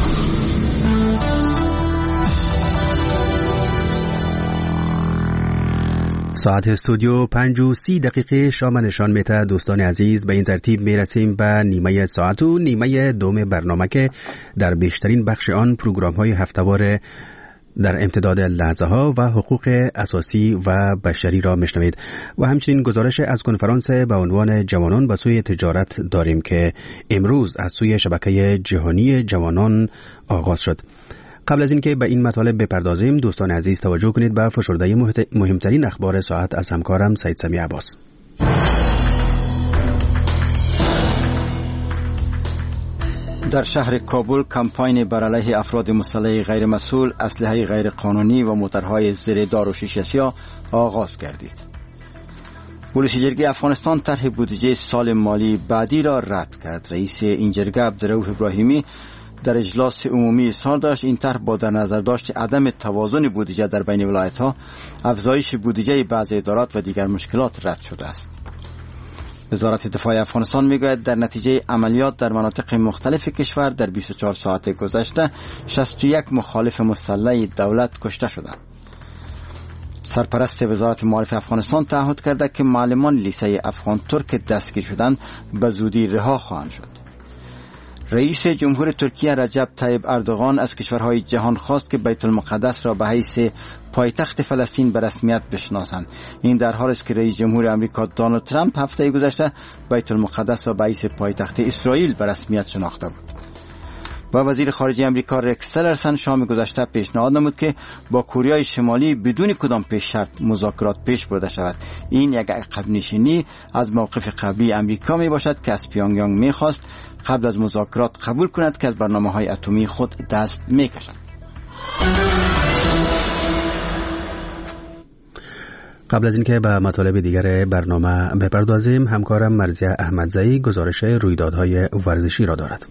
Speaker 1: ساعت استودیو پنج و سی دقیقه شام نشان میده. دوستان عزیز به این ترتیب میرسیم به نیمه ساعت و نیمه دوم برنامه که در بیشترین بخش آن پروگرام های هفته‌وار در امتداد لحظه ها و حقوق اساسی و بشری را میشنوید و همچنین گزارش از کنفرانس به عنوان جوانان به سوی تجارت داریم که امروز از سوی شبکه جهانی جوانان آغاز شد. قبل از اینکه به این مطالب بپردازیم دوستان عزیز توجه کنید به فشرده مهمترین اخبار ساعت از همکارم سید سمی عباس.
Speaker 2: در شهر کابل کمپاین بر علیه افراد مسلح غیر مسئول، اسلحه غیر قانونی و موترهای زیر دار و شیشه سیاه آغاز گردید. پلیس جرگه افغانستان طرح بودجه سال مالی بعدی را رد کرد. رئیس این جرگه عبدالرؤوف ابراهیمی در اجلاس عمومی اظهار داشت این طرح با در نظر داشت عدم توازن بودجه در بین ولایت‌ها، افزایش بودجه بعضی ادارات و دیگر مشکلات رد شده است. وزارت دفاع افغانستان میگوید در نتیجه عملیات در مناطق مختلف کشور در بیست و چهار ساعت گذشته شصت و یک مخالف مسلح دولت کشته شدند. سرپرست وزارت معارف افغانستان تعهد کرده که معلمان لیسه افغان ترک دستگیر شدند به زودی رها خواهند شد. رئیس جمهور ترکیه رجب طیب اردوغان از کشورهای جهان خواست که بیت المقدس را به حیث پایتخت فلسطین به رسمیت بشناسند. این در حالی است که رئیس جمهور آمریکا دونالد ترامپ هفته گذشته بیت المقدس را به حیث پایتخت اسرائیل به رسمیت شناخته بود. و وزیر خارجه آمریکا رکس تیلرسن شام گذشته پیشنهاد نمود که با کره شمالی بدون کدام پیش شرط مذاکرات پیش برده شود. این یک عقب نشینی از موقف قبلی آمریکا می باشد که از پیونگیانگ می خواست قبل از مذاکرات قبول کند که از برنامه‌های اتمی خود دست می کشد.
Speaker 1: قبل از اینکه به مطالب دیگر برنامه بپردازیم، همکارم مرزیه احمدزئی گزارش رویدادهای ورزشی را دارد.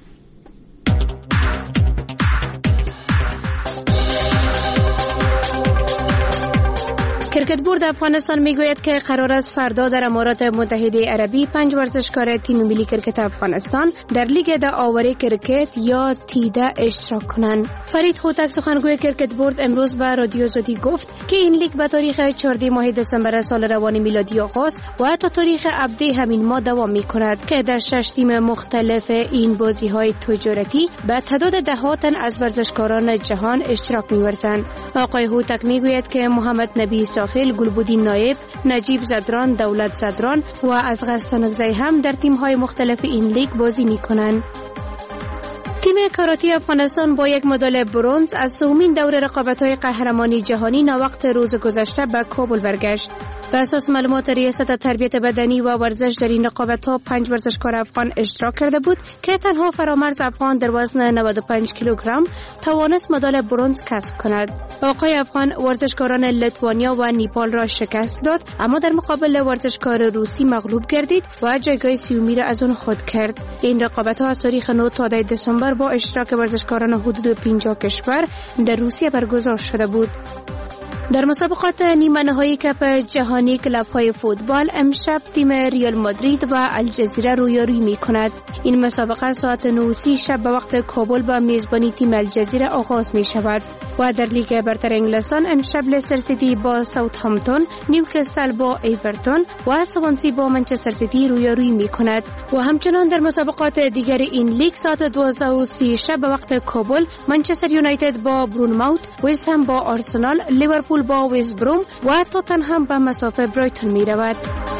Speaker 23: کرکت بورد افغانستان میگوید که قرار است فردا در امارات متحده عربی پنج ورزشکار تیم ملی کرکت افغانستان در لیگ داوری کرکت یا تیده اشتراک کنند. فرید هوتک سخنگوی کرکت بورد امروز به رادیو آزادی گفت که این لیگ به تاریخ چهاردهم ماه دسامبر سال روان میلادی آغاز و تا تاریخ ابد همین ماه دوام میکند که در شش تیم مختلف این بازی‌های تجارتی به تعداد ده تن از ورزشکاران جهان اشتراک می‌ورزند. آقای هوتک میگوید که محمد نبی ساخل، گلبودین نایب، نجیب زدران، دولت زدران و اصغر سانکزی هم در تیم‌های مختلف این لیگ بازی می‌کنند. تیم کاراته افغانستان با یک مدال برنز از سومین دور رقابت‌های قهرمانی جهانی ناوقت روز گذشته به کابل برگشت. بر اساس معلومات ریاست تربیت بدنی و ورزش در این رقابت‌ها پنج ورزشکار افغان اشتراک کرده بود که تنها فرامرز افغان در وزن نود و پنج کیلوگرم توانست مدال برنز کسب کند. آقای افغان ورزشکاران لیتوانیا و نیپال را شکست داد، اما در مقابل ورزشکار روسی مغلوب گردید و جایگاه سیومی را از آن خود کرد. این رقابت‌ها از تاریخ نه تا ده دسامبر با اشتراک ورزشکاران حدود پنجاه کشور در روسیه برگزار شده بود. در مسابقات نیمه نهایی کپ جهانی کلاب‌های فوتبال امشب تیم ریال مادرید و الجزیره رویارویی می‌کند. این مسابقه ساعت نه و سی شب به وقت کابل با میزبانی تیم الجزیره آغاز می‌شود. و در لیگ برتر انگلستان امشب لستر سیتی با ساوثهامپتون، نیوکاسل با ایورتون و سوانسی با منچستر سیتی رویارویی می‌کند. و همچنان در مسابقات دیگر این لیگ ساعت دوازده و سی شب به وقت کابل منچستر یونایتد با برونموت، وست هم با آرسنال، لیورپول با وست بروم و توتنهام به مسافه برایتون می رود.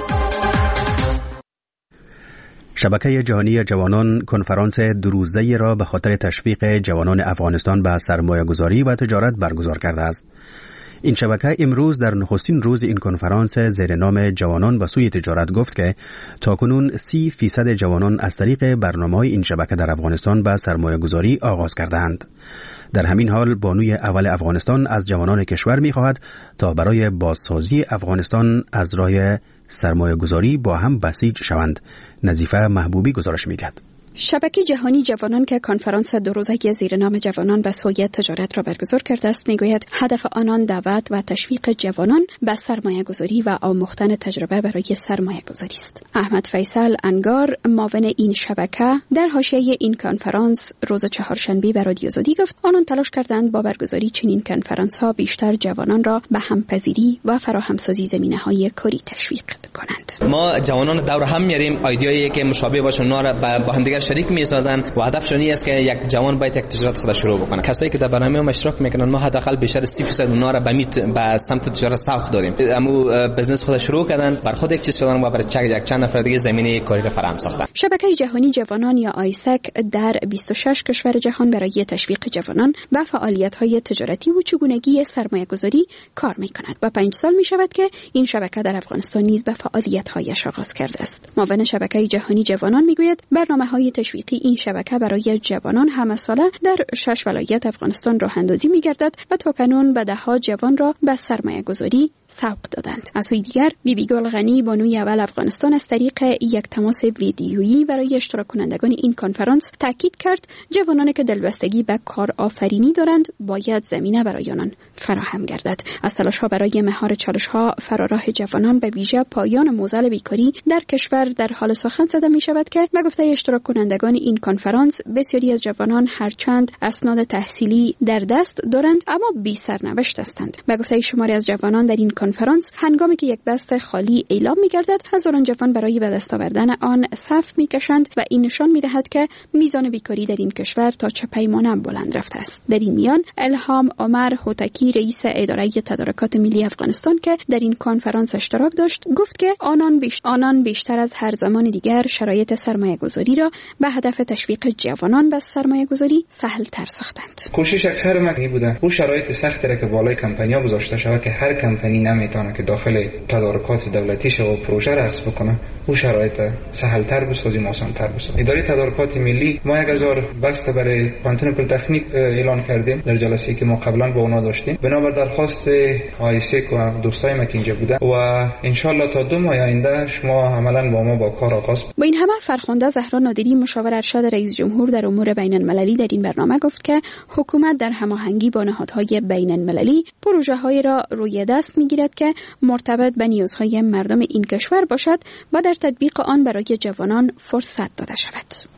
Speaker 1: شبکه جهانی جوانان کنفرانس دو روزه‌ای را به خاطر تشویق جوانان افغانستان به سرمایه‌گذاری و تجارت برگزار کرده است. این شبکه امروز در نخستین روز این کنفرانس زیر نام جوانان به سوی تجارت گفت که تاکنون سی فیصد جوانان از طریق برنامه‌های این شبکه در افغانستان به سرمایه‌گذاری آغاز کردند. در همین حال بانوی اول افغانستان از جوانان کشور می‌خواهد تا برای بازسازی افغانستان از راه سرمایه‌گذاری با هم بسیج شوند. نظیفه محبوبی گزارش می‌دهد.
Speaker 3: شبکه جهانی جوانان که کنفرانس دو روزه زیر نام جوانان به سوی تجارت را برگزار کرده است میگوید هدف آنان دعوت و تشویق جوانان به سرمایه گذاری و آموختن تجربه برای سرمایه گذاری است. احمد فیصل انگار معاون این شبکه در حاشیه این کنفرانس روز چهارشنبه به رادیو آزادی گفت آنان تلاش کردند با برگزاری چنین کنفرانس ها بیشتر جوانان را به همپذیری و فراهمسازی زمینه‌های کاری تشویق کنند.
Speaker 4: ما جوانان دور هم میاریم ایده‌ای که مشابه باشه اونا را با هم دیگر شریک میسازن و هدفشون این است که یک جوان باید یک تجارت خود شروع بکنه. کسایی که در برنامه ما اشتراک میکنن ما حداقل بیشتر سی درصد اونها را به به سمت تجارت سوق دادیم. اما بزنس خود شروع کردن، بر خود یک چیز شدن و برای یک چند نفر دیگه زمینه کاری را فراهم ساختن.
Speaker 3: شبکه جهانی جوانان یا آیسک در بیست و شش کشور جهان برای تشویق جوانان به فعالیت‌های تجارتی و چگونگی سرمایه‌گذاری کار می‌کند و پنج سال می‌شود که این شبکه در افغانستان نیز به فعالیت‌هایش آغاز کرده است. معاون شبکه جهانی جوانان می‌گوید برنامه‌های تشویقی این شبکه برای جوانان همه ساله در شش ولایت افغانستان راه اندازی می‌گردد و تاکنون به ده‌ها جوان را به سرمایه‌گذاری سوق دادند. از سوی دیگر بیبی گل غنی بانوی اول افغانستان از طریق یک تماس ویدیویی برای اشتراک کنندگان این کنفرانس تاکید کرد جوانانی که دلبستگی به کار آفرینی دارند باید زمینه برای آنان فراهم گردد. از تلاش‌ها برای مهار چالش‌ها فراراه جوانان به ویژه پایان معضل بیکاری در کشور در حال سخن زده می‌شود که به گفته اشتراک کنندگان این کنفرانس بسیاری از جوانان هرچند اسناد تحصیلی در دست دارند اما بی سرنوشت هستند. به گفته شماری از جوانان در این کنفرانس هنگامی که یک بست خالی اعلام می‌گردد هزاران جوان برای به دست آوردن آن صف می‌کشند و این نشان می‌دهد که میزان بیکاری در این کشور تا چه پیمانه بلند رفته است. در این میان الهام عمر هوتکی رئیس اداره تدارکات ملی افغانستان که در این کنفرانس اشتراک داشت گفت که آنان بیشتر آنان بیشتر از هر زمان دیگر شرایط سرمایه‌گذاری را به هدف تشویق جوانان به سرمایه‌گذاری سهل‌تر ساختند.
Speaker 8: کوشش اکثر مکنی بوده او شرایط سختی را که بالای کمپانی‌ها گذاشته شود که هر کمپانی نمیتونه که داخل تدارکات دولتی شه و پروژه را حذف بکنه او شرایط سهل‌تر بسازیم آسان‌تر بسازیم. اداره تدارکات ملی ما یک هزار بسته برای پانتون پلی‌تکنیک اعلان کردیم در جلسه‌ای که ما قبلا با اونا داشتیم بنابر درخواست آیسک و دوستای ما که اینجا بوده و ان شاءالله تا دو ماه آینده شما عملاً با ما با کار آغاز.
Speaker 3: با این همه فرخنده زهرا نادری مشاور ارشد رئیس جمهور در امور بین‌المللی در این برنامه گفت که حکومت در هماهنگی با نهادهای بین‌المللی پروژه‌هایی را روی دست می‌گیرد که مرتبط به نیازهای مردم این کشور باشد و در تطبیق آن برای جوانان فرصت داده شود.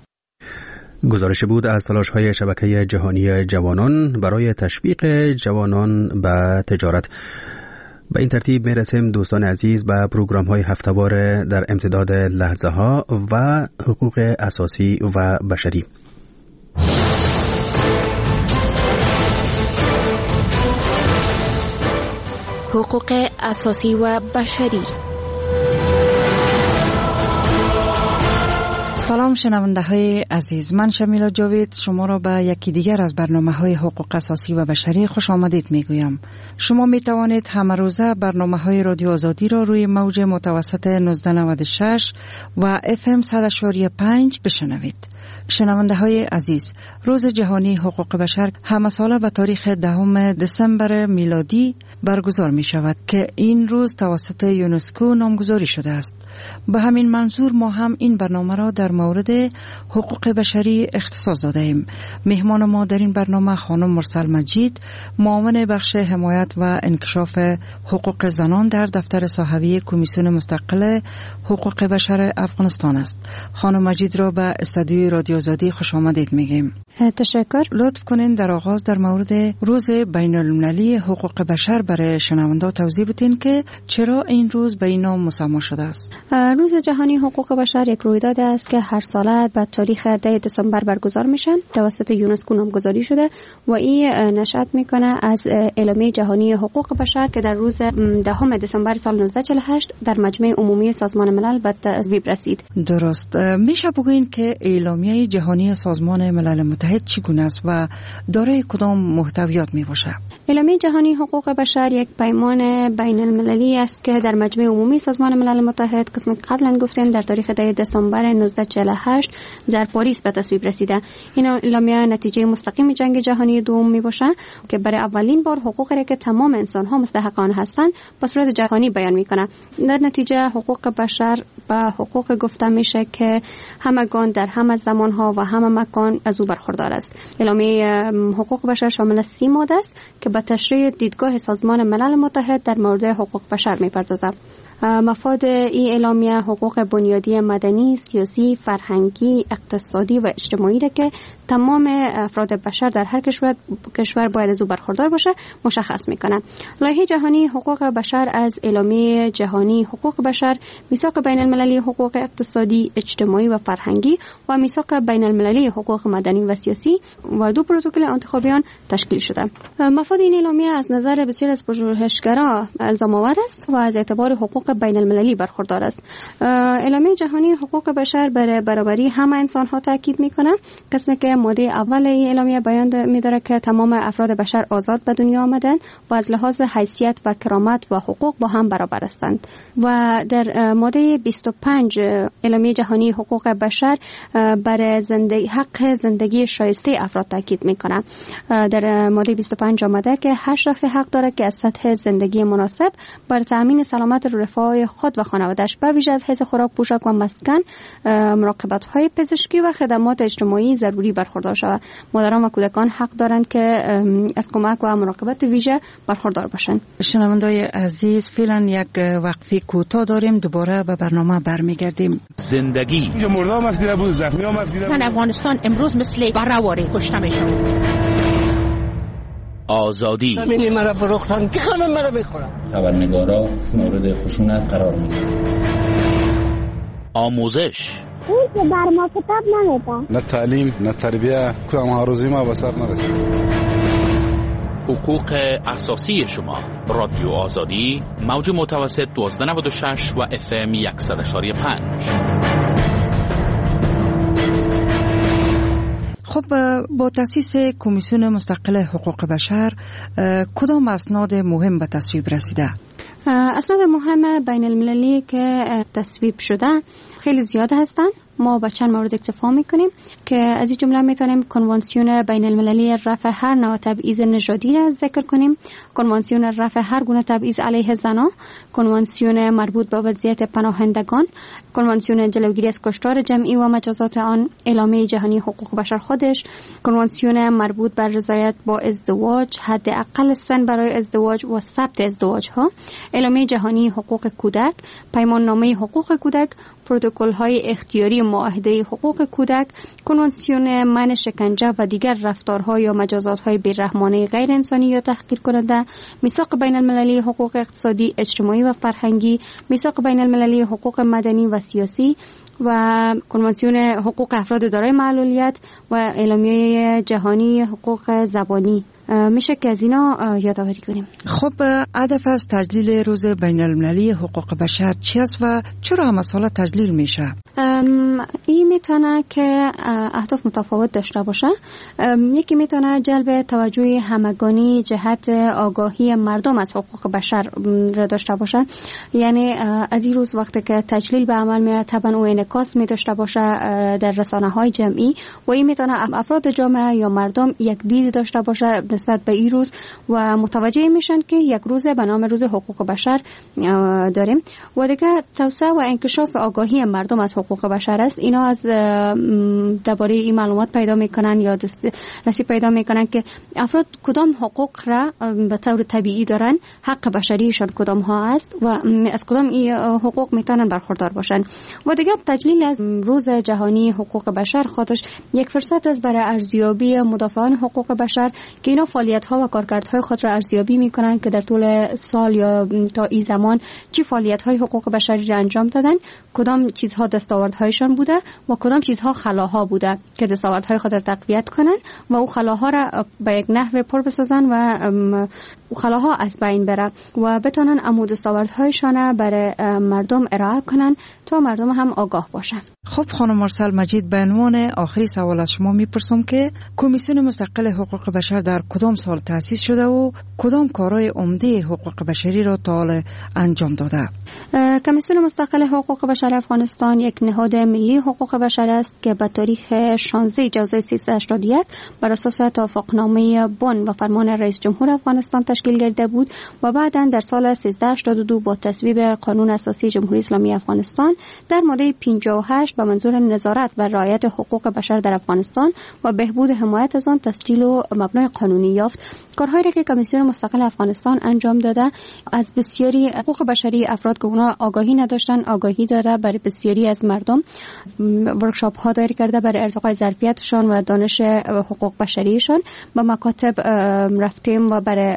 Speaker 1: گزارش بود از تلاش‌های شبکه جهانی جوانان برای تشویق جوانان به تجارت. به این ترتیب میرسیم دوستان عزیز به پروگرام‌های هفته‌وار در امتداد لحظه‌ها و حقوق اساسی و بشری.
Speaker 23: حقوق اساسی و بشری.
Speaker 24: سلام شنونده های عزیز، من شمیلا جاوید شما را به یکی دیگر از برنامه های حقوق اساسی و بشری خوش آمدید می گویم. شما می توانید همه روزه برنامه های رادیو آزادی را روی موج متوسط نوزده نود و شش و اف ام صد و پنج بشنوید. شنونده های عزیز، روز جهانی حقوق بشر همه ساله به تاریخ دهم دسامبر میلادی برگزار می شود که این روز توسط یونسکو نامگذاری شده است. به همین منظور ما هم این برنامه را در مورد حقوق بشری اختصاص داده ایم. مهمان ما در این برنامه خانم مرسل مجید، معاون بخش حمایت و انکشاف حقوق زنان در دفتر صاحبی کمیسیون مستقل حقوق بشر افغانستان است. خانم مجید را به استودیوی رادیو آزادی خوش آمدید میگیم.
Speaker 3: تشکر.
Speaker 24: لطف کنین در آغاز در مورد روز بین المللی حقوق بشر برای شنونده توضیح بدین که چرا این روز به این نام مسمى شده است.
Speaker 3: روز جهانی حقوق بشر یک رویداد است که هر ساله به تاریخ ده دسامبر برگزار میشه، توسط یونسکو نامگذاری شده و این نشأت میکنه از اعلامیه جهانی حقوق بشر که در روز دهم دسامبر سال نوزده چهل و هشت در مجمع عمومی سازمان ملل به تصویب رسید.
Speaker 24: درست. میشه بگوین که اعلامیه جهانی سازمان ملل متحد چگونه است و دارای کدام محتویات میباشه؟
Speaker 3: اعلامیه جهانی حقوق بشر یک پیمان بین المللی است که در مجمع عمومی سازمان ملل متحد قسم قبلا گفتیم در تاریخ ده دسامبر نوزده چهل و هشت در پاریس به تصویب رسیده. این اعلامیه نتیجه مستقیم جنگ جهانی دوم میباشه که برای اولین بار حقوقی را که تمام انسان ها مستحق آن هستند به صورت جهانی بیان میکنه. در نتیجه حقوق بشر به حقوق گفته میشه که همگان در همه زمان ها و همه مکان از او برخوردار است. اعلامیه حقوق بشر شامل سی ماده است که به تشریح دیدگاه سازمان ملل متحد در مورد حقوق بشر میپردازد. مفاد این اعلامیه حقوق بنیادی مدنی، سیاسی، فرهنگی، اقتصادی و اجتماعی را که تمام افراد بشر در هر کشور کشور باید از او برخوردار باشه مشخص میکنه. لایحه جهانی حقوق بشر از اعلامیه جهانی حقوق بشر، میثاق بین المللی حقوق اقتصادی، اجتماعی و فرهنگی و میثاق بین المللی حقوق مدنی و سیاسی و دو پروتکل انتخابیان تشکیل شده. مفاد این اعلامیه از نظر بسیار از پژوهشگران الزام آور است و از اعتبار حقوق بین المللی برخوردار است. اعلامیه جهانی حقوق بشر برای برابری همه انسان ها تاکید میکنه، قسمی که ماده اول این اعلامیه بیان می‌داره که تمام افراد بشر آزاد به دنیا آمدن و از لحاظ حیثیت و کرامت و حقوق با هم برابر هستند. و در ماده بیست و پنج اعلامیه جهانی حقوق بشر برای زندگی حق زندگی شایسته افراد تاکید میکنه. در ماده بیست و پنج آمده که هر شخص حق داره که از سطح زندگی مناسب برای تامین سلامت و رفاه خود و خانواده‌اش به ویژه از حیث خوراک، پوشاک و مسکن، مراقبت‌های پزشکی و خدمات اجتماعی ضروری برخوردار شود. مادران و کودکان حق دارند که از کمک و مراقبت ویژه برخوردار باشند.
Speaker 24: شنونده‌های عزیز، فعلا یک وقفه کوتاه داریم، دوباره به برنامه برمیگردیم.
Speaker 10: زندگی
Speaker 5: مردم مسئله بود، زخمی‌ها مسئله بود.
Speaker 7: افغانستان امروز مثل بره‌واری کشته میشه.
Speaker 10: آزادی
Speaker 7: زمین مرا فروختن که همه مرا بخورن.
Speaker 9: خبرنگارا مورد خشونت قرار میگیرن.
Speaker 10: آموزش
Speaker 12: اون که بر ما کتاب نمیده.
Speaker 5: نه تعلیم نه تربیه، کدام هروزی ما به سر نرسید.
Speaker 10: حقوق اساسی شما. رادیو آزادی، موج متوسط دوازده نود و شش و اف ام صد و شش و پنج.
Speaker 24: خب با تأسیس کمیسیون مستقل حقوق بشر کدام اسناد مهم به تصویب رسیده؟
Speaker 3: اسناد مهم بین المللی که تصویب شده خیلی زیاد هستند. ما با چند مورد اکتفا میکنیم که از این جمله میتونیم کنوانسیون بین المللی رفع هر نوع تبعیض نژادی را ذکر کنیم، کنوانسیون رفع هر گونه تبعیض علیه زنان، کنوانسیون مربوط به وضعیت پناهندگان، کنوانسیون جلوگیری از کشتار جمعی و مجازات آن، اعلامیه جهانی حقوق بشر خودش، کنوانسیون مربوط بر رضایت با ازدواج، حد اقل سن برای ازدواج و ثبت ازدواج ها، اعلامیه جهانی حقوق کودک، پیمان نامه حقوق کودک، پروتکل های اختیاری معاهده حقوق کودک، کنوانسیون منع شکنجه و دیگر رفتارها یا مجازات های بی‌رحمانه غیر انسانی یا تحقیر کننده، میثاق بین المللی حقوق اقتصادی، اجتماعی و فرهنگی، میثاق بین المللی حقوق مدنی و سیاسی و کنوانسیون حقوق افراد دارای معلولیت و اعلامیه جهانی حقوق زبانی. میشه که از اینا یادآوری کنیم.
Speaker 24: خب هدف از تجلیل روز بین المللی حقوق بشر چی است و چرا همه ساله تجلیل میشه؟
Speaker 3: این میتونه که اهداف متفاوت داشته باشه. یکی میتونه جلب توجه همگانی جهت آگاهی مردم از حقوق بشر را داشته باشه. یعنی از این روز وقتی که تجلیل به عمل میاد طبعا او انعکاس می داشته باشه در رسانه های جمعی و این میتونه افراد جامعه یا مردم یک دید داشته باشه نسبت به این روز و متوجه میشن که یک روز به نام روز حقوق بشر داریم و دیگه توسعه و انکشاف آگاهی مردم از حقوق بشر است. اینا از درباره این معلومات پیدا میکنن یا دسترسی پیدا میکنن که افراد کدام حقوق را به طور طبیعی دارن، حق بشریشان کدام ها است و از کدام این حقوق میتونن برخوردار باشن. و دیگه تجلیل از روز جهانی حقوق بشر خودش یک فرصت است برای ارزیابی مدافعان حقوق بشر که اینا فعالیت ها و کارکردهای خود را ارزیابی میکنن که در طول سال یا تا این زمان چه فعالیت های حقوق بشری را انجام دادن، کدام چیزها دستاوردهایشان بوده و کدام چیزها خلاها بوده که دستاوردهای خود را تقویت کنن و او خلاها را به یک نحو پر بسازن و خلاها از بین بره و بتونن عمود دستاوردهایشان برای مردم ارائه کنن تا مردم هم آگاه باشن.
Speaker 24: خب خانم مرسل مجید، به عنوان آخری سوال از شما میپرسم که کمیسیون مستقل حقوق بشر در کدام سال تأسیس شده و کدام کارهای عمده حقوق بشری را تا حال انجام داده؟
Speaker 3: کمیسیون مستقل حقوق بشر افغانستان یک نهاد ملی حقوق بشر است که به تاریخ شانزده جوزای سیصد و هشتاد و یک بر اساس توافقنامه بن و فرمان رئیس جمهور افغانستان تشکیل گرفته بود و بعداً در سال سیصد و هشتاد و دو با تصویب قانون اساسی جمهوری اسلامی افغانستان در ماده پنجاه و هشت به منظور نظارت بر رعایت حقوق بشر در افغانستان و بهبود حمایت از آن تسجیل و مبنای قانونی یافت. کارهایی را که کمیسیون مستقل افغانستان انجام داده از بسیاری حقوق بشری افراد که اونا آگاهی نداشتن آگاهی داده، برای بسیاری از مردم ورکشاپ ها دایر کرده برای ارتقای ظرفیتشان و دانش حقوق بشریشان. با مکاتب رفتیم و برای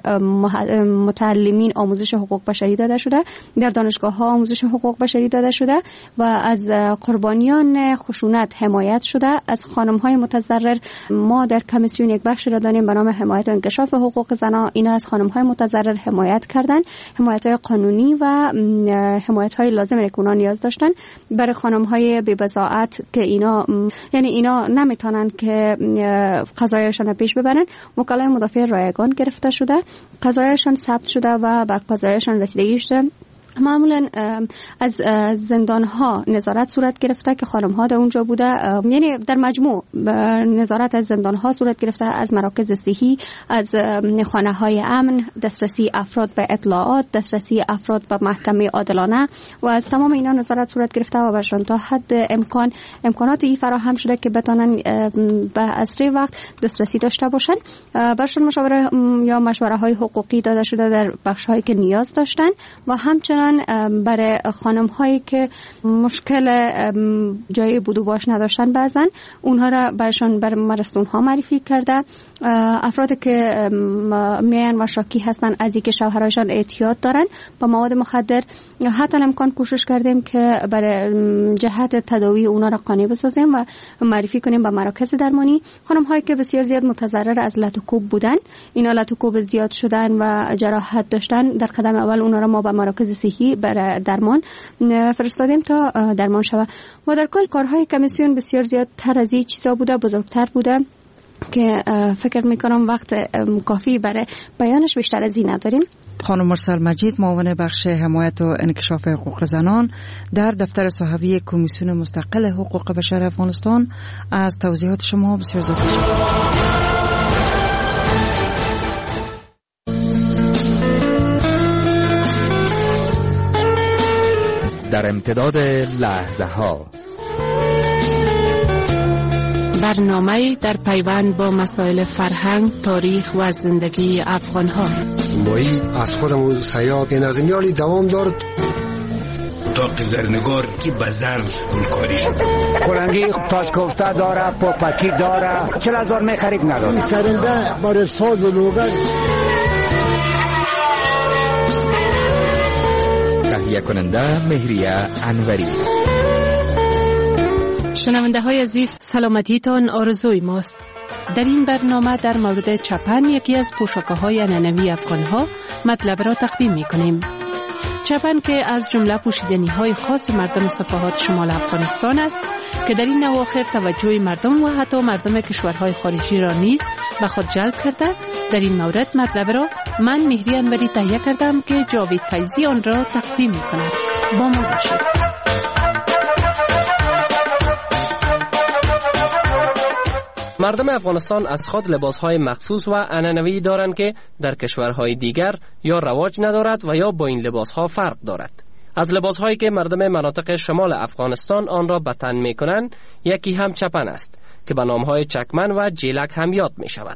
Speaker 3: متعلمین آموزش حقوق بشری داده شده، در دانشگاه ها آموزش حقوق بشری داده شده و از قربانیان خشونت حمایت شده. از خانم های متضرر ما در کمیسیون یک بخش را داریم به نام حمایت و انکشاف حقوق زنان. اینا از خانم های متضرر حمایت کردن، حمایت های قانونی و حمایت های لازم که اونا نیاز داشتن. برای خانم های بی بضاعت که اینا یعنی اینا نمیتونن که قضایشان پیش ببرن، وکلای مدافع رایگان گرفته شده، قضایشان ثبت شده و بر قضایشان رسیدگی شده. معمولا از زندان ها نظارت صورت گرفته که خانم ها در اونجا بوده، یعنی در مجموع نظارت از زندان ها صورت گرفته، از مراکز صحی، از خانه های امن، دسترسی افراد به اطلاعات، دسترسی افراد به محکمه عادلانه و از تمام اینا نظارت صورت گرفته و برشان تا حد امکان امکانات ای فراهم شده که بتونن به اسرع وقت دسترسی داشته باشن. برشان مشاوره یا مشوره های حقوقی داده شده در بخش هایی که نیاز داشتن و همچنین برای خانم هایی که مشکل جای بدو باش نداشتن بعضن اونها را برشان بر مرستون ها معرفی کرده. افرادی که میان و شاکی هستن از اینکه شوهرایشان اعتیاد دارن با مواد مخدر، حتی امکان کوشش کردیم که برای جهت تداوی اونها را قانع بسازیم و معرفی کنیم به مراکز درمانی. خانم هایی که بسیار زیاد متضرر از لطوکوب بودن، اینا لطوکوب زیاد شدن و جراحت داشتن، در قدم اول اونها را ما به مراکز صحی برای درمان فرستادیم تا درمان شود. و در کل کارهای کمیسیون بسیار زیاد تر از این چیزا بوده، بزرگتر بوده که فکر میکنم وقت کافی برای بیانش بیشتر از این نداریم.
Speaker 24: خانم مرسل مجید، معاون بخش حمایت و انکشاف حقوق زنان در دفتر صحفی کمیسیون مستقل حقوق بشر افغانستان، از توضیحات شما بسیار زیاد متشکرم.
Speaker 10: در امتداد لحظه ها
Speaker 23: برنامه در پیوند با مسائل فرهنگ، تاریخ و زندگی افغان ها.
Speaker 6: مایی از خودمون سیاد نظمیالی دوام دارد
Speaker 13: تا زرنگار که بزر گلکاری شده.
Speaker 15: کلنگی تاج کوفته داره، پاپکی داره، چل هزار می خرید نداره.
Speaker 6: سرنده برای ساز و لوگن.
Speaker 10: تهیه کننده مهریه انوری.
Speaker 23: شنونده های عزیز، سلامتیتان آرزوی ماست. در این برنامه در مورد چپن، یکی از پوشاکه های عنعنوی افغان ها، مطلب را تقدیم می کنیم. چپن که از جمله پوشیدنی های خاص مردم صفحات شمال افغانستان است که در این اواخر توجه مردم و حتی مردم کشورهای خارجی را نیز به خود جلب کرده. در این مورد مطلب را من مهری انوری تهیه کردم که جاوید فیضی آن را تقدیم می کند. با ما باشید.
Speaker 14: مردم افغانستان از خود لباسهای مخصوص و عنعنوی دارند که در کشورهای دیگر یا رواج ندارد و یا با این لباسها فرق دارد. از لباسهایی که مردم مناطق شمال افغانستان آن را به تن می کنند یکی هم چپن است که به نامهای چکمن و جیلک هم یاد می شود.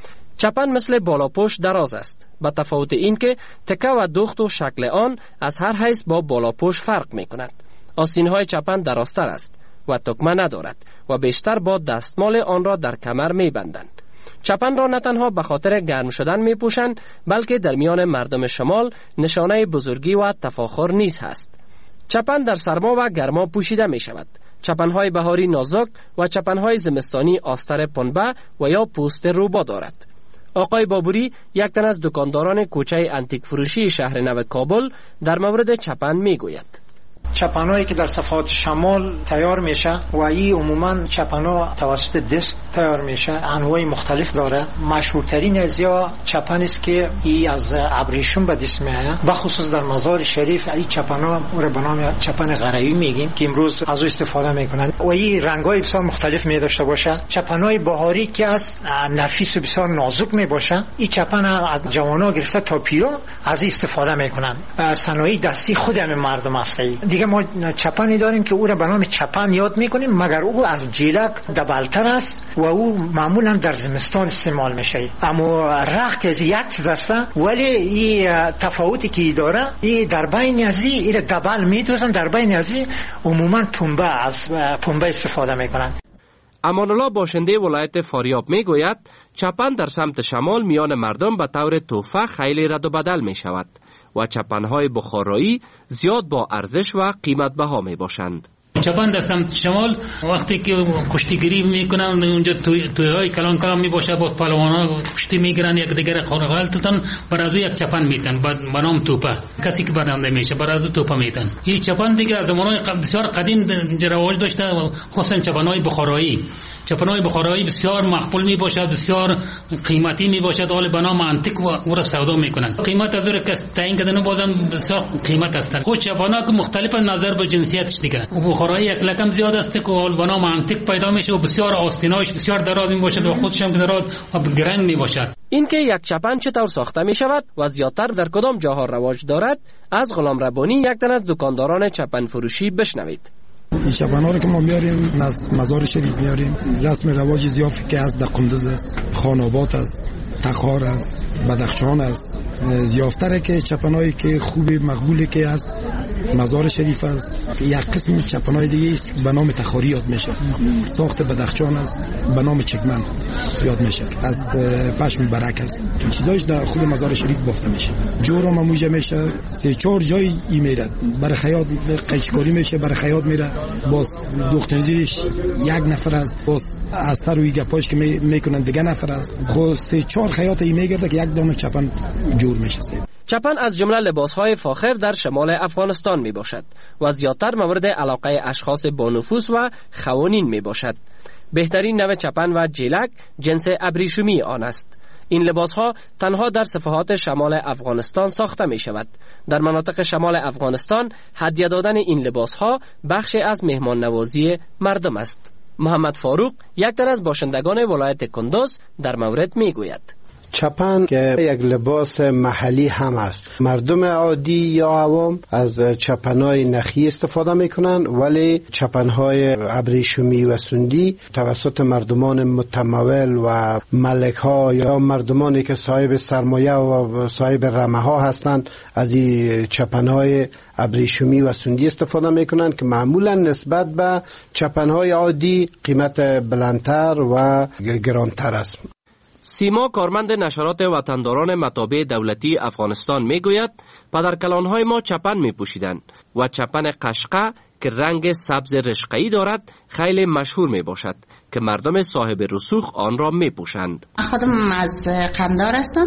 Speaker 14: چپن مثل بالاپوش دراز است، به تفاوت این که تکه و دوخت و شکل آن از هر حیث با بالاپوش فرق می کند. آستینهای چپن درازتر است و تکمه ندارد و بیشتر با دستمال آن را در کمر می بندند. چپن را نه تنها به خاطر گرم شدن می پوشند بلکه در میان مردم شمال نشانه بزرگی و تفاخر نیز هست. چپن در سرما و گرما پوشیده می شود. چپنهای بهاری نازک و چپنهای زمستانی آستر پنبه و یا پوست روبا دارد. آقای بابوری، یک تن از دکانداران کوچه انتیک فروشی شهر نو کابل، در مورد چپن می گوید.
Speaker 16: چپنایی که در صفحات شمال تیار میشه و این عموما چپنا توسط دست تیار میشه، انواع مختلف داره. مشهورترین از یا چپن است که ای از ابریشم به دست میاد، بخصوص در مزار شریف. این چپنا رو به نام چپن غربی میگیم که امروز از او استفاده میکنن و این رنگای بسیار مختلف می داشته باشه. چپنای بهاری که از نفیس و بسیار نازک می باشه، این چپن از جوانا گرفته تا پیرا از این استفاده میکنن. صنایع دستی خود همه مردم است. دیگه ما چپنی داریم که او را به نام چپن یاد میکنیم، مگر او از جیلک دبلتر است و او معمولا در زمستان استعمال میشه. اما رخت از یک چیز است، ولی این تفاوتی که داره، این در بین ازی این دبل میدوزن، در بین ازی عموما پنبه از پنبه استفاده میکنن.
Speaker 14: امان الله باشنده ولایت فاریاب میگوید چپن در سمت شمال میان مردم به طور تحفه خیلی رد و بدل می شود و چپنهای بخارایی زیاد با ارزش و قیمت بها می باشند.
Speaker 17: چپن در سمت شمال وقتی که کشتیگیری میکنن اونجا توی تویهای کلان کلان میباشه، با پهلوانا کشتی میگیرن، یک دیگر خالتن برازو یک چپن میتن به نام توپه. کسی که برنده میشه برازو توپه میتن. این چپن دیگه از زمانهای بسیار قدیم رواج داشته، خصوصا چپنهای بخارایی. چپنهای بخارایی بسیار مقبول می باشد، بسیار قیمتی می باشد، حال به نام انتیک و او را سودا می کنند. قیمت از او که تعیین کردن بازم بسیار قیمت است. خود چپنها که مختلف نظر به جنسیتش دیگه. و بخارایی یک لکم زیاد است که حال به نام انتیک پیدا میشه و بسیار آستیناش بسیار دراز می باشد و خودش هم دراز و گرنگ می باشد.
Speaker 14: این که یک چپن چطور ساخته می شود و زیادتر در کدام جاها رواج دارد، از غلام ربانی، یک تن از دکانداران چپن فروشی، بشنوید.
Speaker 19: این چپن‌ها رو که ما میاریم از مزار شریف میاریم، رسم رواج زیافی که از قندوز است، خانابات است، تخار است، بدخشان است. زیافتره که چپنایی که خوبی مقبولی که از مزار شریف است. یک قسم چپنای دیگه است به نام تخاری یاد میشه، ساخت بدخشان است به نام چکمن یاد میشه، از پشم برک است. این چیزایش در خود مزار شریف بافته میشه. جورا مموجه میشه، سه چهار جای ای میره، برای خیاط قیچکاری میشه، برای خیاط میره، باز دوختنجیش یک نفر است، باز از سر روی گپاش که میکنن دیگه نفر است. خود سه چهار خیاط ای میگرده که یک دانه چپن جور میشه.
Speaker 14: چپن از جمله لباسهای فاخر در شمال افغانستان می باشد و زیادتر مورد علاقه اشخاص با نفوذ و خوانین می باشد. بهترین نوع چپن و جیلک جنس ابریشمی آن است. این لباسها تنها در صفحات شمال افغانستان ساخته می شود. در مناطق شمال افغانستان هدیه دادن این لباسها بخشی از مهمان نوازی مردم است. محمد فاروق، یک تن از باشندگان ولایت کندوز، در مورد می گوید.
Speaker 25: چپن که یک لباس محلی هم است. مردم عادی یا عوام از چپنهای نخی استفاده میکنن، ولی چپنهای ابریشمی و سندی توسط مردمان متمول و ملک ها یا مردمانی که صاحب سرمایه و صاحب رمه ها هستند از این چپنهای ابریشمی و سندی استفاده میکنن که معمولا نسبت به چپنهای عادی قیمت بلندتر و گرانتر است.
Speaker 14: سیما، کارمند نشرات وطنداران مطابع دولتی افغانستان، میگوید پدرکلانهای ما چپن می پوشیدند و چپن قشقه که رنگ سبز رشقه‌ای دارد خیلی مشهور می باشد که مردم صاحب رسوخ آن را می پوشند.
Speaker 26: خودم از قندار هستم.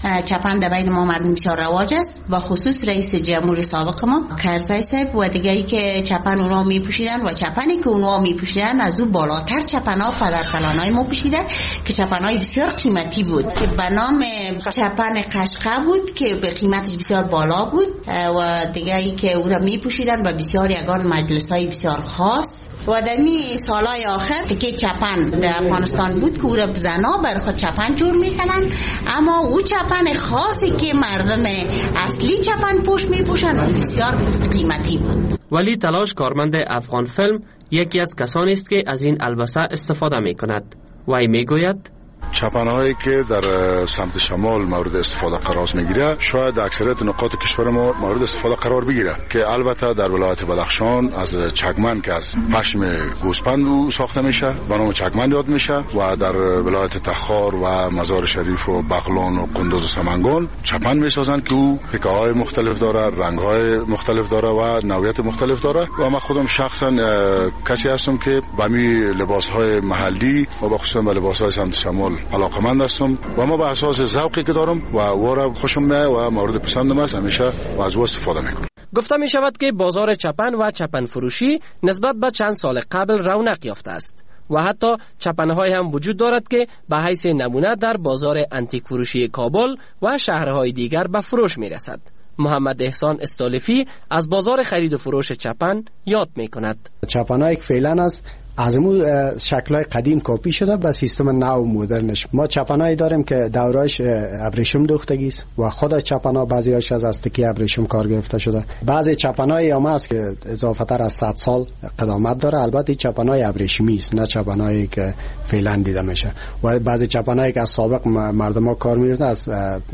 Speaker 26: چپن در بین ما مردم بسیار رواج است، با خصوص رئیس جمهور سابق ما کرزی صاحب و دیگری که چپن اونا می پوشیدن و چپنی که اونا می پوشیدن از او بالاتر چپن‌ها پدرکلانای ما پوشیدن که چپن‌های بسیار قیمتی بود که به نام چپن قشقه بود که به قیمتش بسیار بالا بود و دیگری که او را می پوشیدن و بسیار یگان مجلس‌های بسیار خاص و در می سالهای آخر که چپن در افغانستان بود که او را زنا بر خود چپن جور میکنن، اما او چپن خاصی که مردم اصلی چپن پوش میپوشن بسیار قیمتی بود.
Speaker 14: ولی تلاش کارمند افغان فیلم یکی از کسانی است که از این البسه استفاده میکند. وی میگوید
Speaker 2: چپنهایی که در سمت شمال مورد استفاده قرار میگیره شاید اکثریت نقاط کشور ما مورد استفاده قرار بگیره، که البته در ولایت بدخشان از چکمن که از پشم گوسپند ساخته میشه به نام چکمن یاد میشه، و در ولایت تخار و مزار شریف و بغلان و قندوز و سمنگان چپن میسازن که او پکه های مختلف داره، رنگ های مختلف داره و نوعیت مختلف داره. و من خودم شخصا کسی هستم که به می لباس های محلی و بخصوصا به لباس های سمت شمال علاقمند هستم و ما به اساس ذوقی که دارم و او خوشم میاد و مورد پسندم است، همیشه و از او استفاده میکنم.
Speaker 14: گفته می شود که بازار چپن و چپن فروشی نسبت به چند سال قبل رونق یافته است و حتی چپن‌های هم وجود دارد که به حیث نمونه در بازار انتیک فروشی کابل و شهرهای دیگر به فروش می رسد. محمد احسان استالفی از بازار خرید و فروش چپن یاد می کند.
Speaker 25: چپن‌هایی که فعلا است از امو شکل‌های قدیم کپی شده به سیستم نو مدرنش. ما چپنایی داریم که دورایش ابریشم دوختگی است و خود چپنا بعضی‌هاش از استکی ابریشم کار گرفته شده. بعضی چپنایی هم هست که اضافه تر از صد سال قدامت داره، البته چپنای ابریشمی است نه چپنایی که فعلا دیده میشه. و بعضی چپنایی که از سابق مردم ها کار می‌کردن از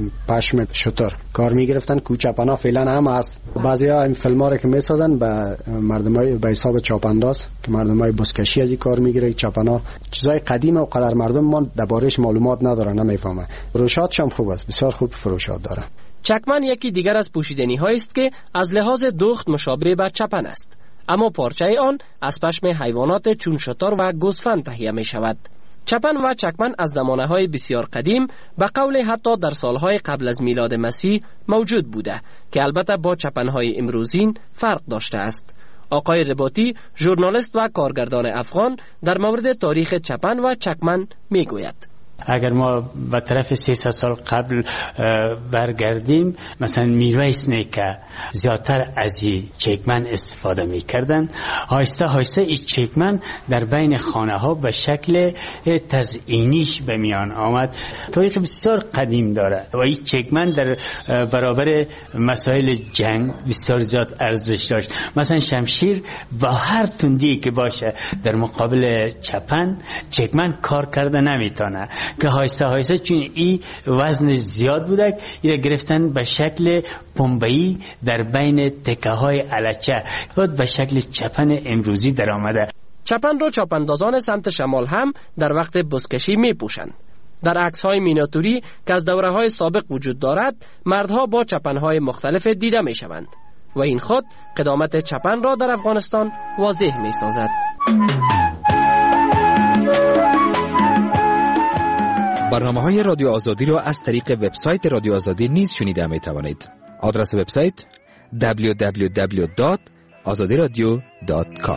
Speaker 25: پشم شتر کار می‌گرفتن که چپنا فعلا هم هست. بعضی‌ها این فیلم‌ها رو که می‌سازن به مردمای به حساب چاپانداز که مردمای بسکشی از این کار میگیره. چپنا چیزای قدیمه و قدر مردم ما دربارش معلومات ندارن، نمیفهمه. فروشاتش هم خوب است، بسیار خوب فروشات داره.
Speaker 14: چکمن یکی دیگر از پوشیدنی هایی است که از لحاظ دوخت مشابه به چپن است، اما پارچه آن از پشم حیوانات چون شتر و گوسفند تهیه می شود. چپن و چکمن از زمانه های بسیار قدیم به قول حتی در سالهای قبل از میلاد مسیح موجود بوده که البته با چپن های امروزین فرق داشته است. آقای رباطی، ژورنالیست و کارگردان افغان، در مورد تاریخ چپن و چکمن میگوید.
Speaker 11: اگر ما به طرف سیصد سال قبل برگردیم، مثلا میرویس نیکه زیادتر از این چکمن استفاده میکردن. آهسته آهسته این چکمن در بین خانه ها به شکل تزئینیش به میان آمد. تاریخ بسیار قدیم داره و این چکمن در برابر مسائل جنگ بسیار زیاد ارزش داشت. مثلا شمشیر با هر تندی که باشه در مقابل چپن چکمن کار کرده نمیتونه، که هایسته هایسته چون این وزن زیاد بوده ایره گرفتن به شکل پنبه‌ای در بین تکه های الچه خود به شکل چپن امروزی در آمده.
Speaker 14: چپن رو چاپاندازان سمت شمال هم در وقت بزکشی می پوشند. در عکس های میناتوری که از دوره های سابق وجود دارد، مردها با چپن های مختلف دیده می شوند و این خود قدامت چپن را در افغانستان واضح می سازد.
Speaker 18: برنامه‌های رادیو آزادی را از طریق وبسایت رادیو آزادی نیز شنیده می‌توانید. آدرس وبسایت دبلیو دبلیو دبلیو دات آزادی رادیو دات کام.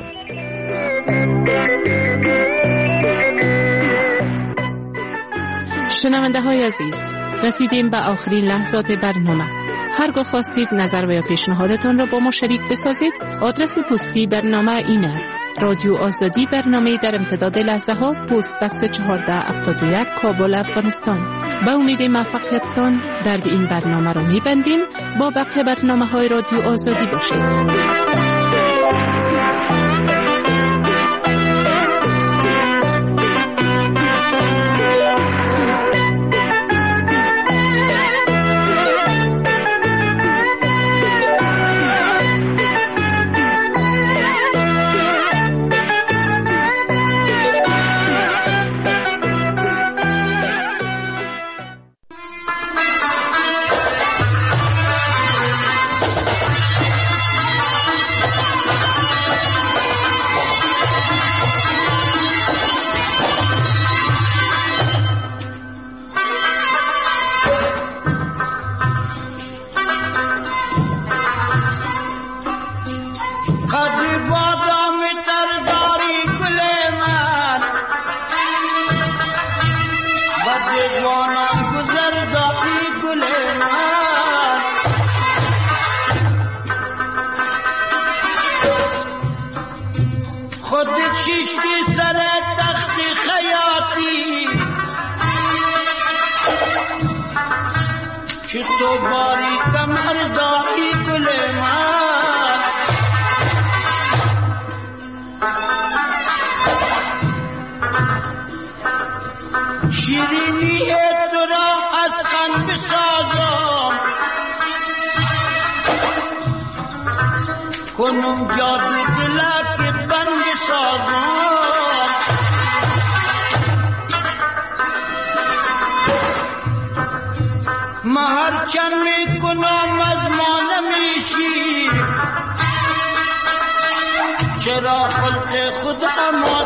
Speaker 20: شنونده های عزیز، رسیدیم به آخرین لحظات برنامه. هرگاه خواستید نظر و یا پیشنهادتان را با ما شریک بسازید، آدرس پستی برنامه این است: رادیو آزادی، برنامه در امتداد لحظه ها، پست بکس چهارده هفتاد و یک، کابل، افغانستان. با امید موفقیتتان در این برنامه را می‌بندیم. با بقیه برنامه های رادیو آزادی باشید.
Speaker 1: خود کشتی سر تخت خیاطی که تو باری کمر داری گل من شیرینی تو را از خن بسازم کنم جادو دلا که بند سازم مهر چند می کنم از ما نمیشی چرا خلق خود اما